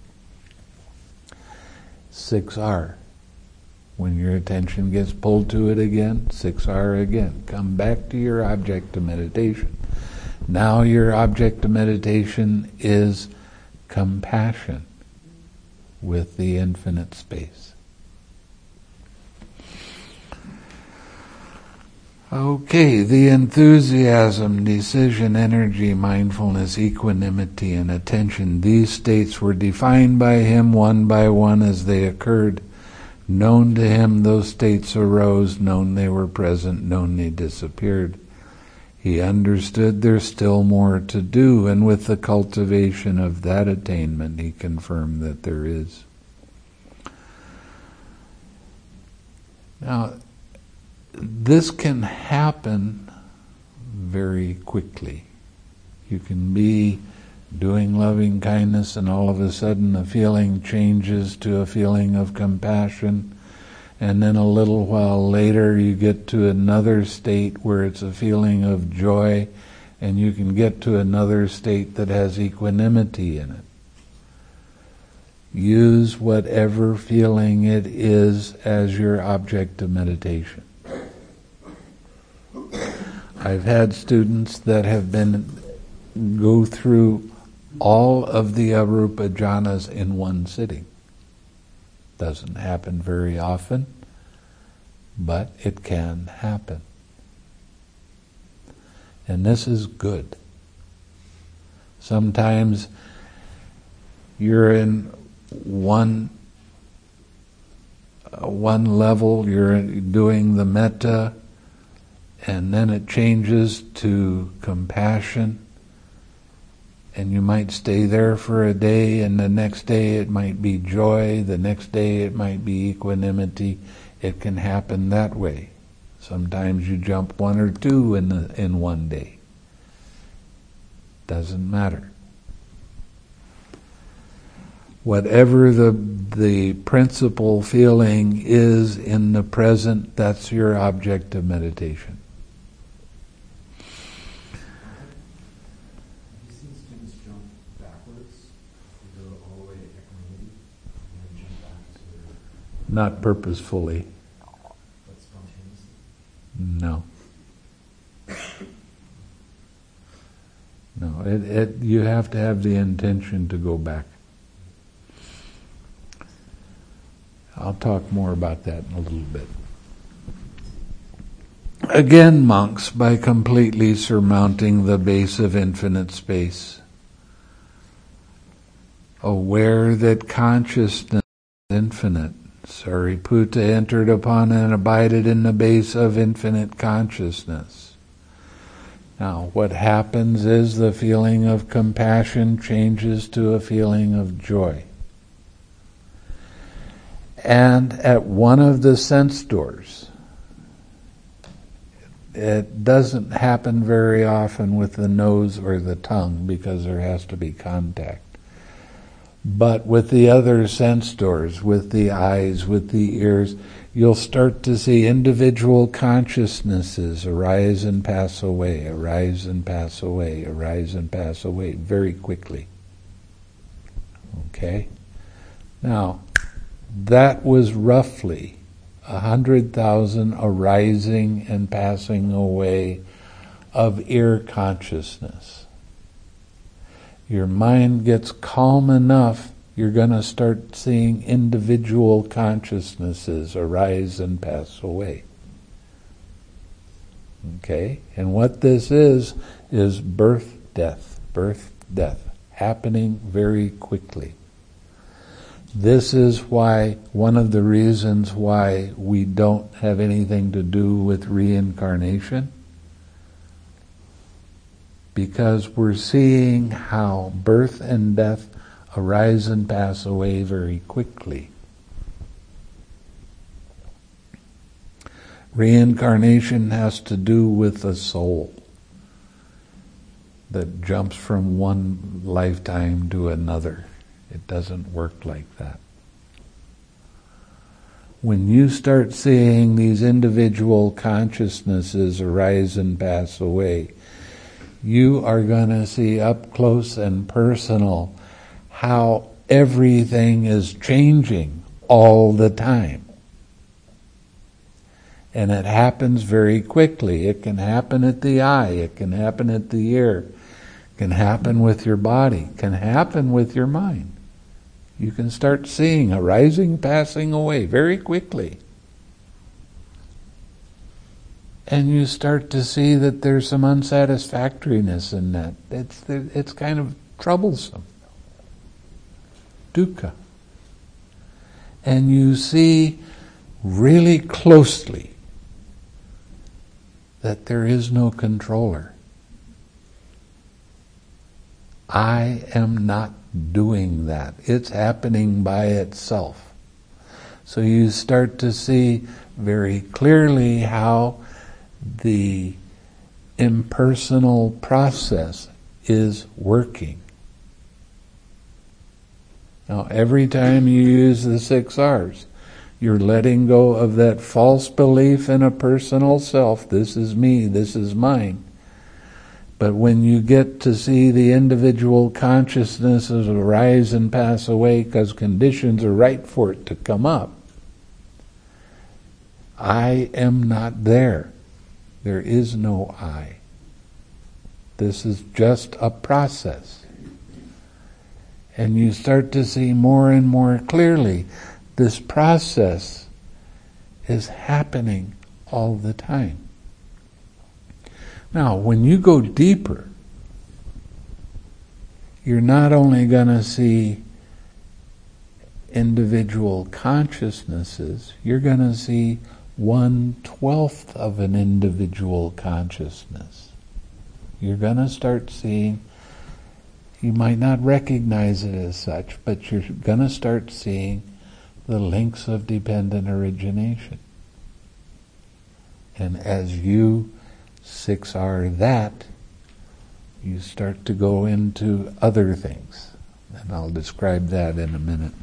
six R. When your attention gets pulled to it again, six R again. Come back to your object of meditation. Now your object of meditation is compassion with the infinite space. Okay, the enthusiasm, decision, energy, mindfulness, equanimity, and attention, these states were defined by him one by one as they occurred. Known to him, those states arose, known they were present, known they disappeared. He understood there's still more to do, and with the cultivation of that attainment, he confirmed that there is. Now, this can happen very quickly. You can be doing loving kindness and all of a sudden a feeling changes to a feeling of compassion, and then a little while later you get to another state where it's a feeling of joy, and you can get to another state that has equanimity in it. Use whatever feeling it is as your object of meditation. I've had students that have been go through all of the arupa jhanas in one sitting. Doesn't happen very often, but it can happen. And this is good. Sometimes you're in one uh, one level, you're doing the metta, and then it changes to compassion, and you might stay there for a day, and the next day it might be joy, the next day it might be equanimity. It can happen that way. Sometimes you jump one or two in the, in one day. Doesn't matter. Whatever the the principal feeling is in the present, that's your object of meditation. Not purposefully. But spontaneously? No. No, it, it, you have to have the intention to go back. I'll talk more about that in a little bit. Again, monks, by completely surmounting the base of infinite space, aware that consciousness is infinite, Sariputta entered upon and abided in the base of infinite consciousness. Now, what happens is the feeling of compassion changes to a feeling of joy. And at one of the sense doors, it doesn't happen very often with the nose or the tongue because there has to be contact. But with the other sense doors, with the eyes, with the ears, you'll start to see individual consciousnesses arise and pass away, arise and pass away, arise and pass away very quickly. Okay? Now, that was roughly a hundred thousand arising and passing away of ear consciousness. Your mind gets calm enough, you're going to start seeing individual consciousnesses arise and pass away. Okay? And what this is, is birth, death, birth, death, happening very quickly. This is why, one of the reasons why we don't have anything to do with reincarnation, because we're seeing how birth and death arise and pass away very quickly. Reincarnation has to do with a soul that jumps from one lifetime to another. It doesn't work like that. When you start seeing these individual consciousnesses arise and pass away, you are going to see up close and personal how everything is changing all the time. And it happens very quickly. It can happen at the eye, it can happen at the ear, it can happen with your body, it can happen with your mind. You can start seeing arising, passing away very quickly. And you start to see that there's some unsatisfactoriness in that. It's, it's kind of troublesome. Dukkha. And you see really closely that there is no controller. I am not doing that. It's happening by itself. So you start to see very clearly how the impersonal process is working. Now, every time you use the six R's, you're letting go of that false belief in a personal self. This is me, this is mine. But when you get to see the individual consciousnesses arise and pass away because conditions are right for it to come up, I am not there. There is no I. This is just a process. And you start to see more and more clearly this process is happening all the time. Now, when you go deeper, you're not only going to see individual consciousnesses, you're going to see one-twelfth of an individual consciousness. You're going to start seeing, you might not recognize it as such, but you're going to start seeing the links of dependent origination. And as you six R that, you start to go into other things. And I'll describe that in a minute.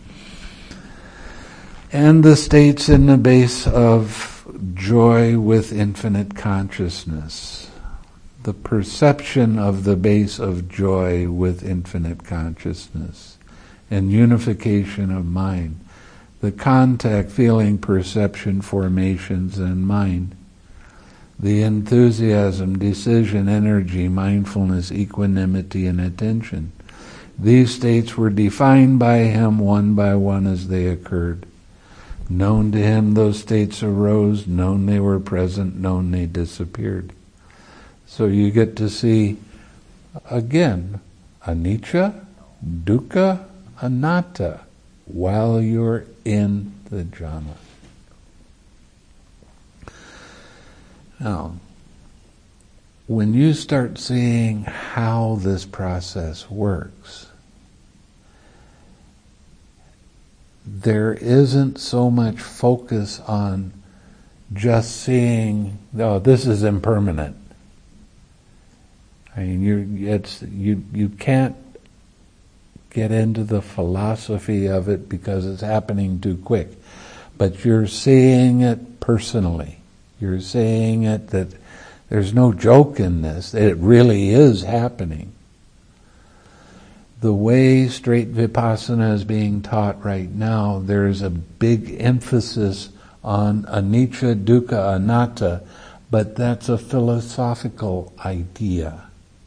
And the states in the base of joy with infinite consciousness. The perception of the base of joy with infinite consciousness and unification of mind. The contact, feeling, perception, formations, and mind. The enthusiasm, decision, energy, mindfulness, equanimity, and attention. These states were defined by him one by one as they occurred. Known to him those states arose, known they were present, known they disappeared. So you get to see, again, anicca, dukkha, anatta, while you're in the jhana. Now, when you start seeing how this process works, there isn't so much focus on just seeing, oh, this is impermanent. I mean, you it's you you can't get into the philosophy of it because it's happening too quick. But you're seeing it personally. You're seeing it that there's no joke in this. It really is happening. The way straight vipassana is being taught right now, there's a big emphasis on anicca, dukkha, anatta, but that's a philosophical idea.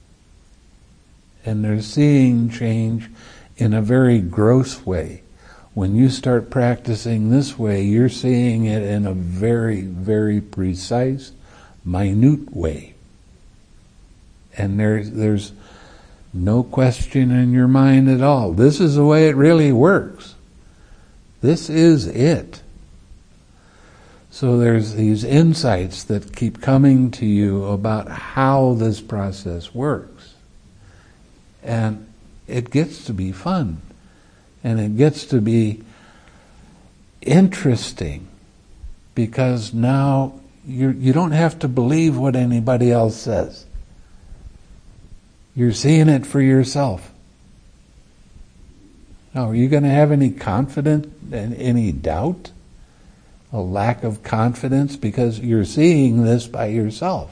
And they're seeing change in a very gross way. When you start practicing this way, you're seeing it in a very, very precise, minute way. And there's, there's no question in your mind at all. This is the way it really works. This is it. So there's these insights that keep coming to you about how this process works. And it gets to be fun. And it gets to be interesting because now you you don't have to believe what anybody else says. You're seeing it for yourself. Now, are you going to have any confidence and any doubt? A lack of confidence because you're seeing this by yourself.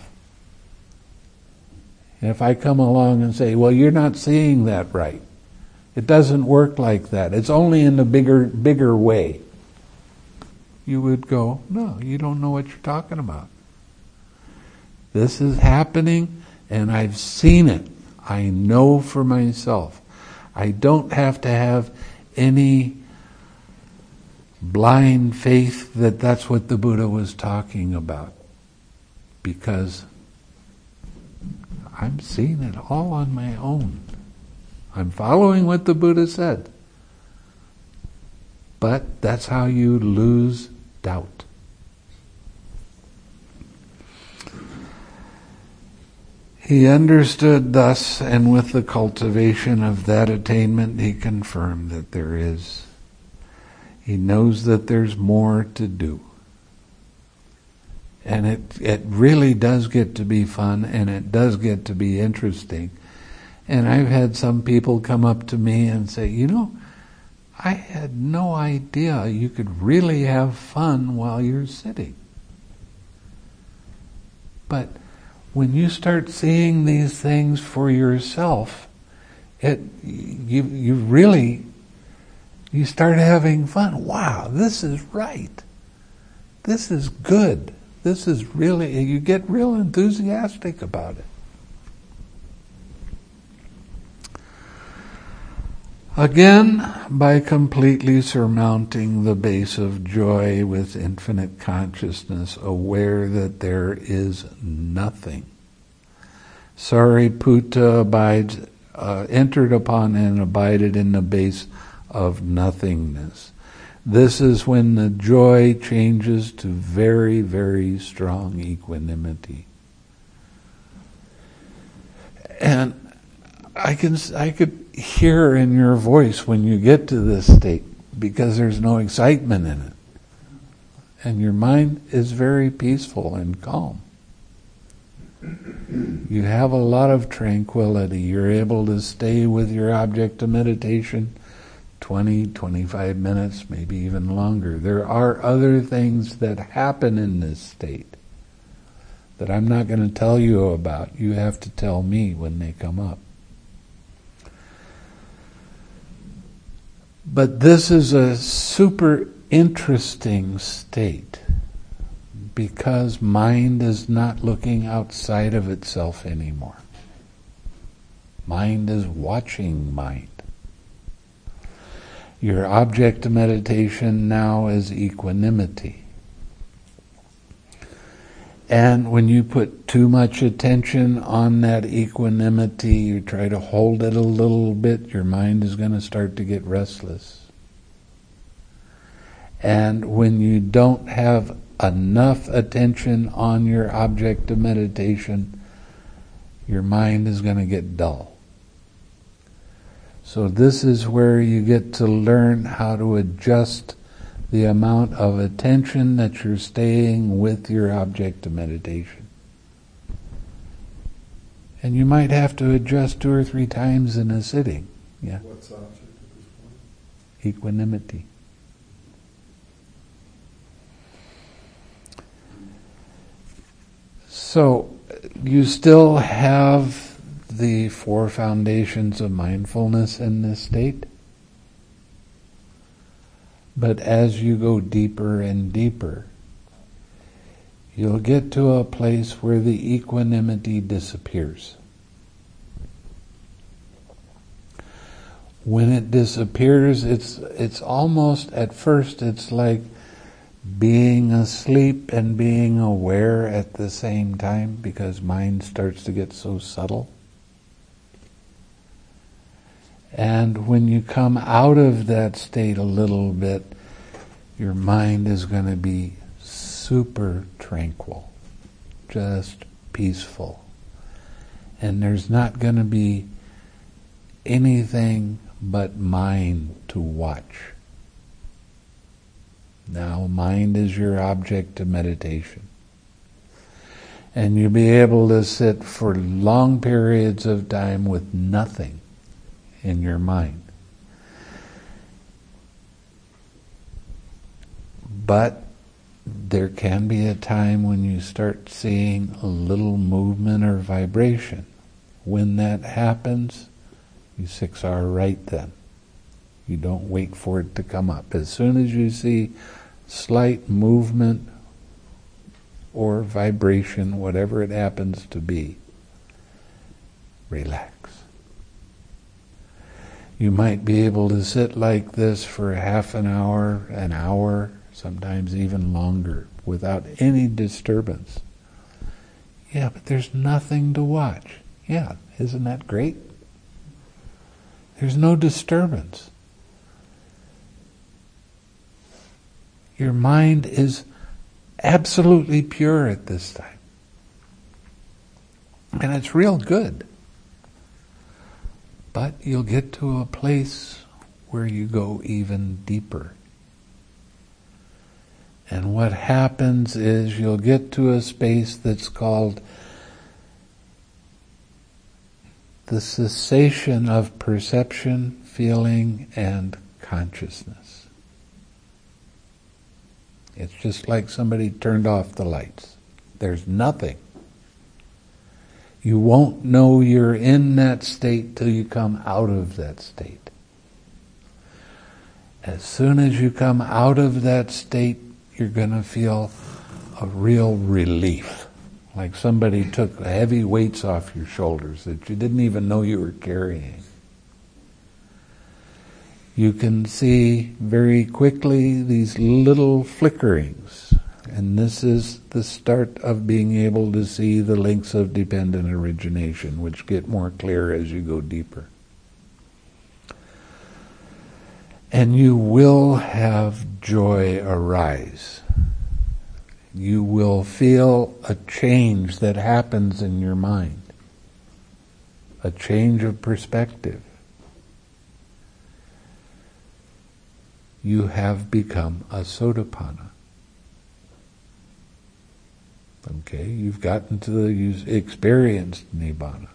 And if I come along and say, well, you're not seeing that right. It doesn't work like that. It's only in the bigger, bigger way. You would go, no, you don't know what you're talking about. This is happening and I've seen it. I know for myself. I don't have to have any blind faith that that's what the Buddha was talking about. because I'm seeing it all on my own. I'm following what the Buddha said. But that's how you lose doubt. He understood thus, and with the cultivation of that attainment, he confirmed that there is. He knows that there's more to do. And it it really does get to be fun, and it does get to be interesting. And I've had some people come up to me and say, you know, I had no idea you could really have fun while you're sitting. But when you start seeing these things for yourself, it you you really you start having fun. Wow, this is right. This is good. This is really, you get real enthusiastic about it. Again, by completely surmounting the base of joy with infinite consciousness, aware that there is nothing, Sariputta abides, uh, entered upon and abided in the base of nothingness. This is when the joy changes to very, very strong equanimity. And I can, I could hear in your voice when you get to this state, because there's no excitement in it. And your mind is very peaceful and calm. You have a lot of tranquility. You're able to stay with your object of meditation twenty, twenty-five minutes, maybe even longer. There are other things that happen in this state that I'm not going to tell you about. You have to tell me when they come up. But this is a super interesting state because mind is not looking outside of itself anymore. Mind is watching mind. Your object of meditation now is equanimity. And when you put too much attention on that equanimity, you try to hold it a little bit, your mind is going to start to get restless. And when you don't have enough attention on your object of meditation, your mind is going to get dull. So this is where you get to learn how to adjust the amount of attention that you're staying with your object of meditation. And you might have to adjust two or three times in a sitting. Yeah. What's object at this point? Equanimity. So you still have the four foundations of mindfulness in this state. But as you go deeper and deeper, you'll get to a place where the equanimity disappears. When it disappears, it's it's almost, at first, it's like being asleep and being aware at the same time, because mind starts to get so subtle. And when you come out of that state a little bit, your mind is going to be super tranquil, just peaceful. And there's not going to be anything but mind to watch. Now, mind is your object of meditation. And you'll be able to sit for long periods of time with nothing in your mind. But there can be a time when you start seeing a little movement or vibration. When that happens, you six hour right then. You don't wait for it to come up. As soon as you see slight movement or vibration, whatever it happens to be, relax. You might be able to sit like this for half an hour, an hour, sometimes even longer, without any disturbance. Yeah, but there's nothing to watch. Yeah, isn't that great? There's no disturbance. Your mind is absolutely pure at this time. And it's real good. But you'll get to a place where you go even deeper. And what happens is you'll get to a space that's called the cessation of perception, feeling, and consciousness. It's just like somebody turned off the lights. There's nothing. You won't know you're in that state till you come out of that state. As soon as you come out of that state, you're going to feel a real relief. Like somebody took heavy weights off your shoulders that you didn't even know you were carrying. You can see very quickly these little flickerings. And this is the start of being able to see the links of dependent origination, which get more clear as you go deeper. And you will have joy arise. You will feel a change that happens in your mind. A change of perspective. You have become a Sotapanna. Okay, you've gotten to the, you've experienced Nibbana.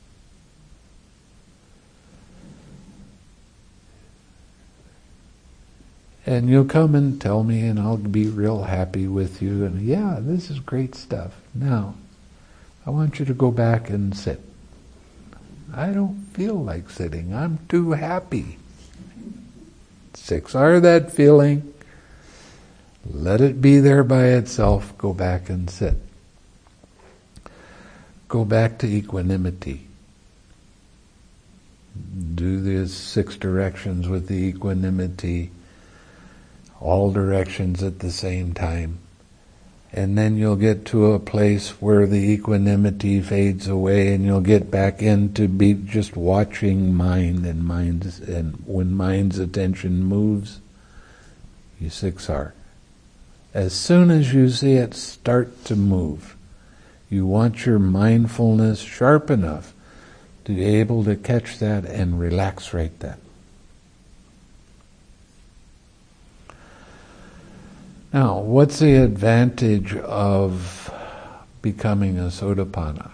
And you'll come and tell me and I'll be real happy with you. And yeah, this is great stuff. Now, I want you to go back and sit. I don't feel like sitting. I'm too happy. Six are that feeling. Let it be there by itself. Go back and sit. Go back to equanimity. Do these six directions with the equanimity. All directions at the same time. And then you'll get to a place where the equanimity fades away and you'll get back into be just watching mind and mind's, and when mind's attention moves, you six are. As soon as you see it start to move, you want your mindfulness sharp enough to be able to catch that and relax right then. Now, what's the advantage of becoming a Sotapanna?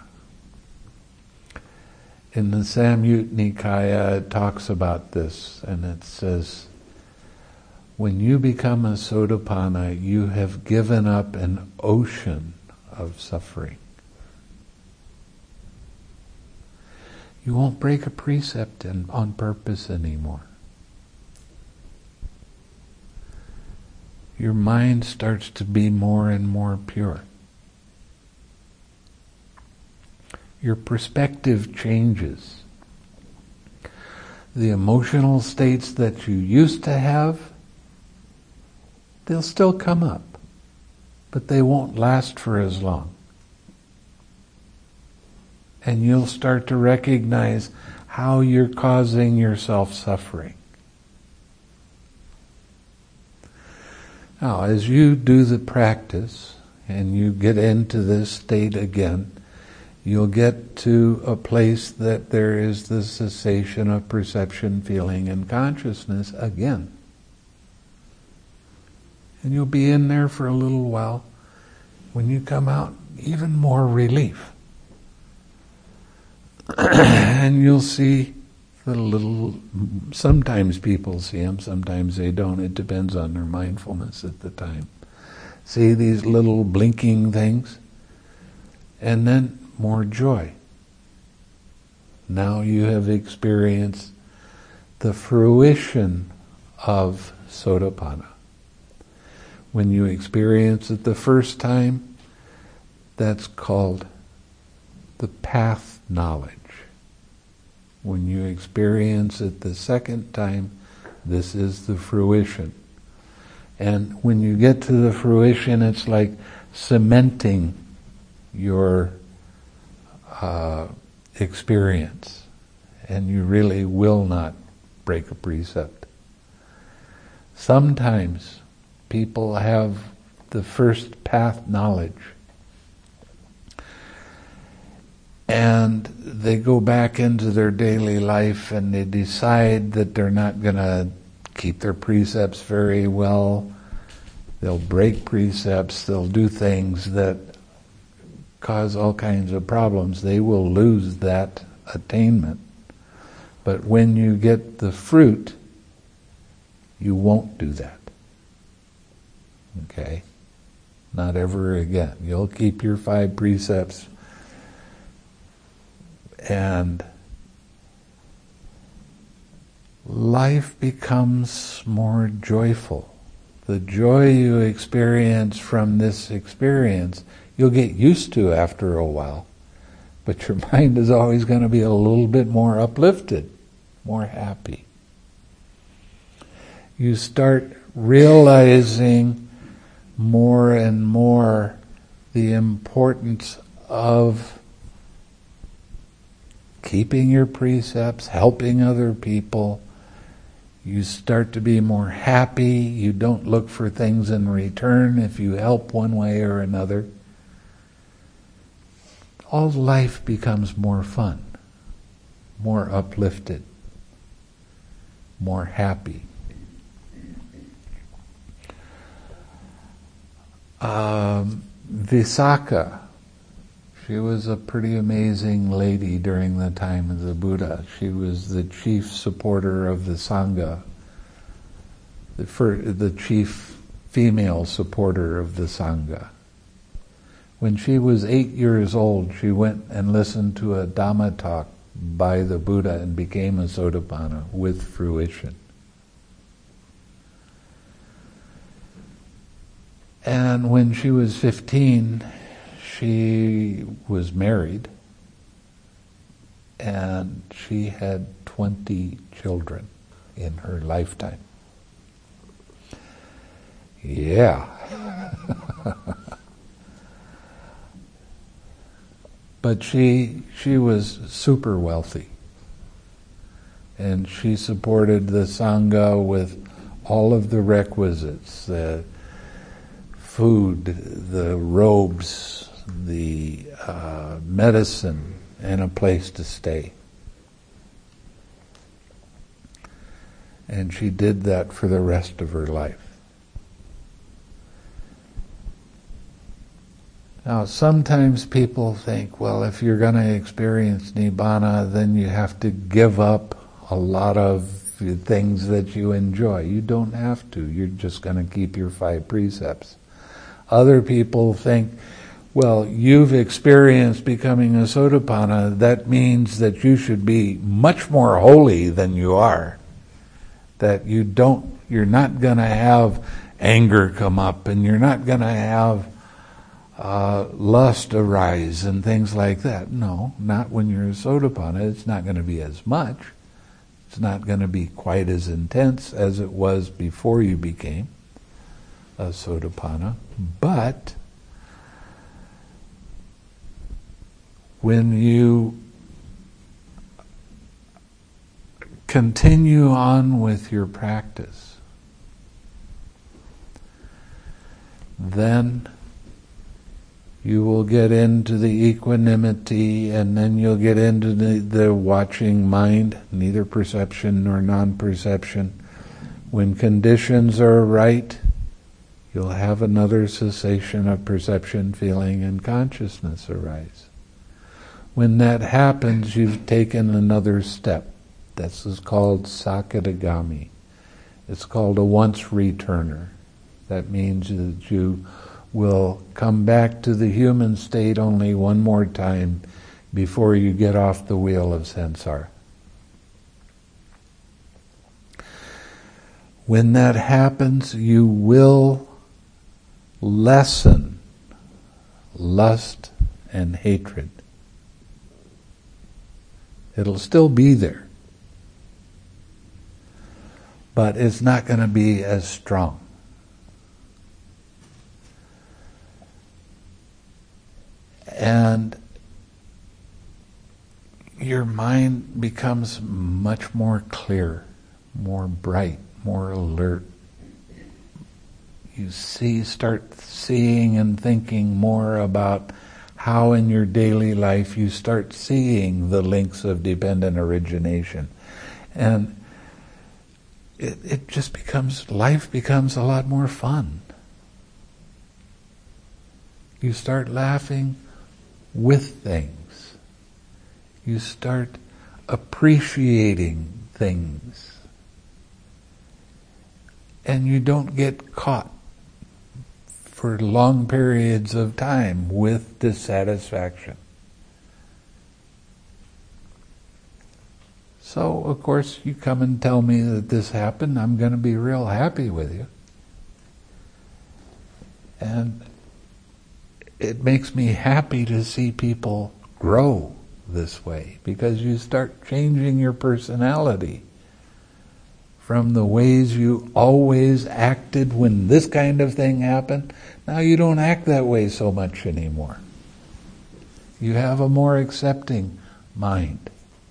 In the Samyutta Nikaya, it talks about this, and it says, when you become a Sotapanna, you have given up an ocean of suffering. You won't break a precept in, on purpose anymore. Your mind starts to be more and more pure. Your perspective changes. The emotional states that you used to have, they'll still come up, but they won't last for as long. And you'll start to recognize how you're causing yourself suffering. Now, as you do the practice and you get into this state again, you'll get to a place that there is the cessation of perception, feeling, and consciousness again. And you'll be in there for a little while. When you come out, even more relief. And you'll see the little, sometimes people see them, sometimes they don't. It depends on their mindfulness at the time. See these little blinking things? And then more joy. Now you have experienced the fruition of Sotapanna. When you experience it the first time, that's called the path knowledge. When you experience it the second time, this is the fruition. And when you get to the fruition, it's like cementing your uh, experience, and you really will not break a precept. Sometimes people have the first path knowledge, and they go back into their daily life and they decide that they're not going to keep their precepts very well. They'll break precepts, they'll do things that cause all kinds of problems. They will lose that attainment. But when you get the fruit, you won't do that. Okay? Not ever again. You'll keep your five precepts, and life becomes more joyful. The joy you experience from this experience, you'll get used to after a while, but your mind is always going to be a little bit more uplifted, more happy. You start realizing more and more the importance of keeping your precepts, helping other people. You start to be more happy. You don't look for things in return if you help one way or another. All life becomes more fun, more uplifted, more happy. Um, Visakha, she was a pretty amazing lady during the time of the Buddha. She was the chief supporter of the Sangha, the, fir- the chief female supporter of the Sangha. When she was eight years old, she went and listened to a Dhamma talk by the Buddha and became a Sotapanna with fruition. And when she was fifteen, she was married, and she had twenty children in her lifetime. Yeah. But she she was super wealthy, and she supported the Sangha with all of the requisites, the food, the robes, the uh, medicine, and a place to stay. And she did that for the rest of her life. Now, sometimes people think, well, if you're going to experience Nibbana, then you have to give up a lot of things that you enjoy. You don't have to. You're just going to keep your five precepts. Other people think, well, you've experienced becoming a Sotapanna, that means that you should be much more holy than you are. That you don't, you're not going to have anger come up, and you're not going to have uh, lust arise and things like that. No, not when you're a Sotapanna. It's not going to be as much. It's not going to be quite as intense as it was before you became a Sotapanna. But when you continue on with your practice, then you will get into the equanimity, and then you'll get into the, the watching mind, neither perception nor non-perception. When conditions are right, you'll have another cessation of perception, feeling, and consciousness arise. When that happens, you've taken another step. This is called Sakadagami. It's called a once-returner. That means that you will come back to the human state only one more time before you get off the wheel of samsara. When that happens, you will lessen lust and hatred. It'll still be there, but it's not going to be as strong. And your mind becomes much more clear, more bright, more alert. You see, start seeing and thinking more about how in your daily life you start seeing the links of dependent origination. And it, it just becomes, life becomes a lot more fun. You start laughing with things. You start appreciating things. And you don't get caught for long periods of time with dissatisfaction. So, of course, you come and tell me that this happened, I'm going to be real happy with you. And it makes me happy to see people grow this way, because you start changing your personality from the ways you always acted when this kind of thing happened. Now you don't act that way so much anymore. You have a more accepting mind.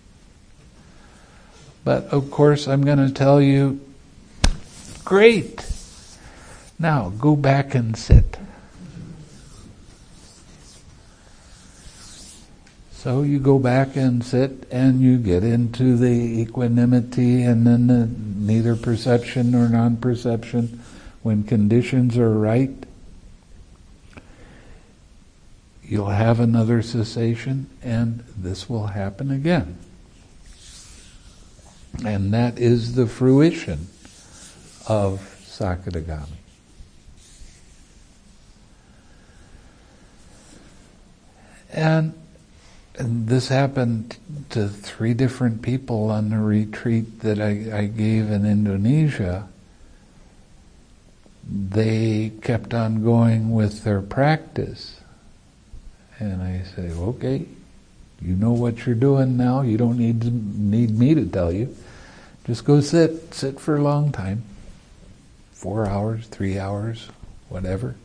But of course I'm going to tell you, great, now go back and sit. So you go back and sit and you get into the equanimity and then the neither perception nor non-perception. When conditions are right, you'll have another cessation and this will happen again. And that is the fruition of Sakadagami. And And this happened to three different people on the retreat that I, I gave in Indonesia. They kept on going with their practice. And I say, okay, you know what you're doing now. You don't need to, need me to tell you. Just go sit. Sit for a long time. Four hours, three hours, whatever.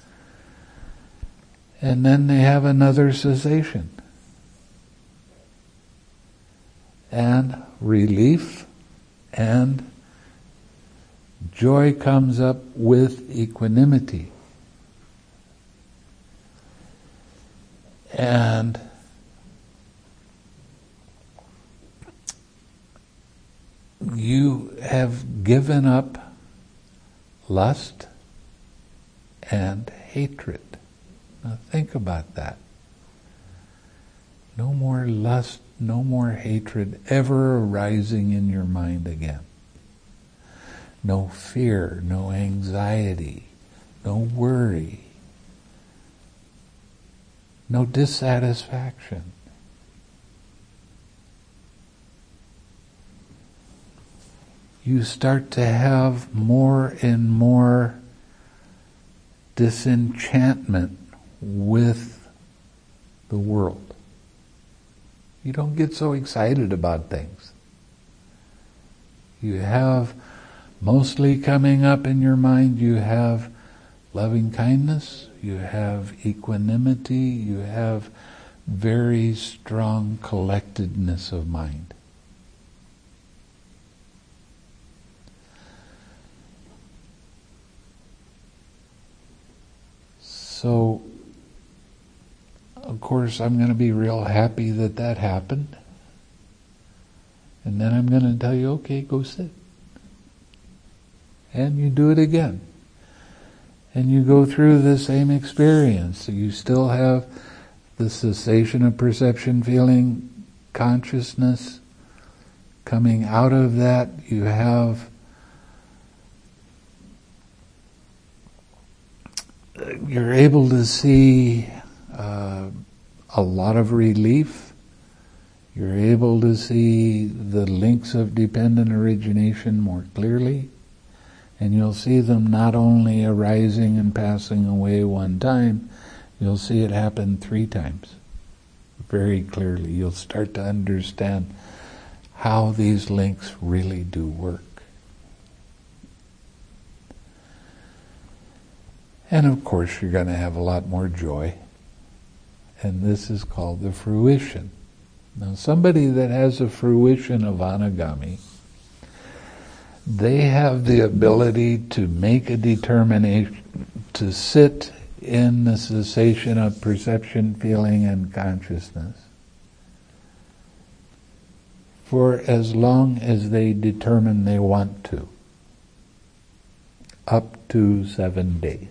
And then they have another cessation. And relief and joy comes up with equanimity. And you have given up lust and hatred. Now think about that. No more lust, no more hatred ever arising in your mind again. No fear, no anxiety, no worry, no dissatisfaction. You start to have more and more disenchantment with the world. You don't get so excited about things. You have, mostly coming up in your mind, you have loving kindness, you have equanimity, you have very strong collectedness of mind. So, of course, I'm going to be real happy that that happened. And then I'm going to tell you, okay, go sit. And you do it again. And you go through the same experience. So you still have the cessation of perception, feeling, consciousness. Coming out of that, you have you're able to see uh, a lot of relief. You're able to see the links of dependent origination more clearly. And you'll see them not only arising and passing away one time, you'll see it happen three times. Very clearly. You'll start to understand how these links really do work. And of course you're going to have a lot more joy. And this is called the fruition. Now, somebody that has a fruition of anagami, they have the ability to make a determination to sit in the cessation of perception, feeling, and consciousness for as long as they determine they want to, up to seven days.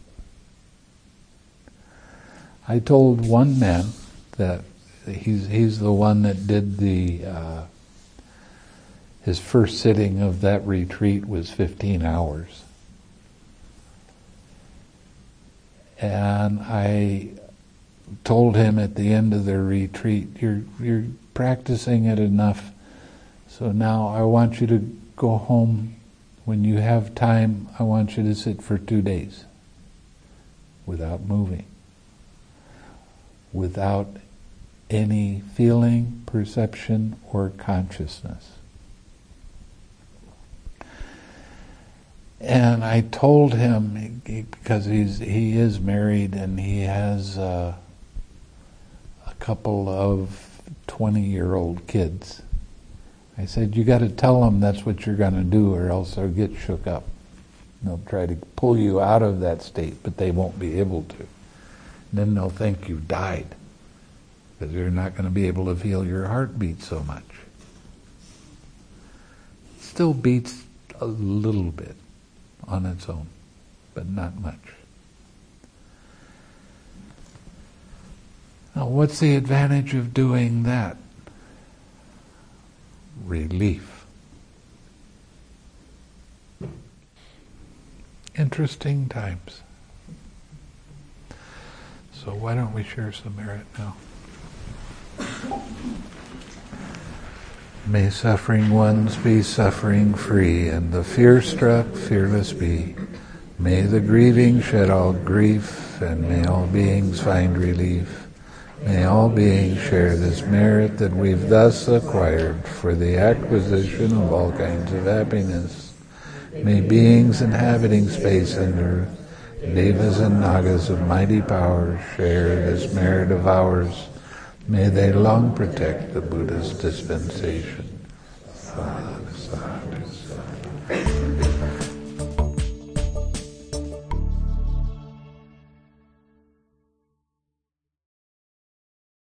I told one man that he's he's the one that did the uh, his first sitting of that retreat was fifteen hours. And I told him at the end of the retreat, you're you're practicing it enough, so now I want you to go home. When you have time, I want you to sit for two days without moving, without any feeling, perception, or consciousness. And I told him, because he's he is married and he has uh, a couple of twenty-year-old kids. I said, you got to tell them that's what you're going to do, or else they'll get shook up. They'll try to pull you out of that state, but they won't be able to. And then they'll think you've died, because you're not going to be able to feel your heartbeat so much. It still beats a little bit on its own, but not much. Now, what's the advantage of doing that? Relief. Interesting times. So why don't we share some merit now? May suffering ones be suffering free, and the fear-struck fearless be. May the grieving shed all grief, and may all beings find relief. May all beings share this merit that we've thus acquired for the acquisition of all kinds of happiness. May beings inhabiting space and earth, devas and nagas of mighty power, share this merit of ours. May they long protect the Buddha's dispensation.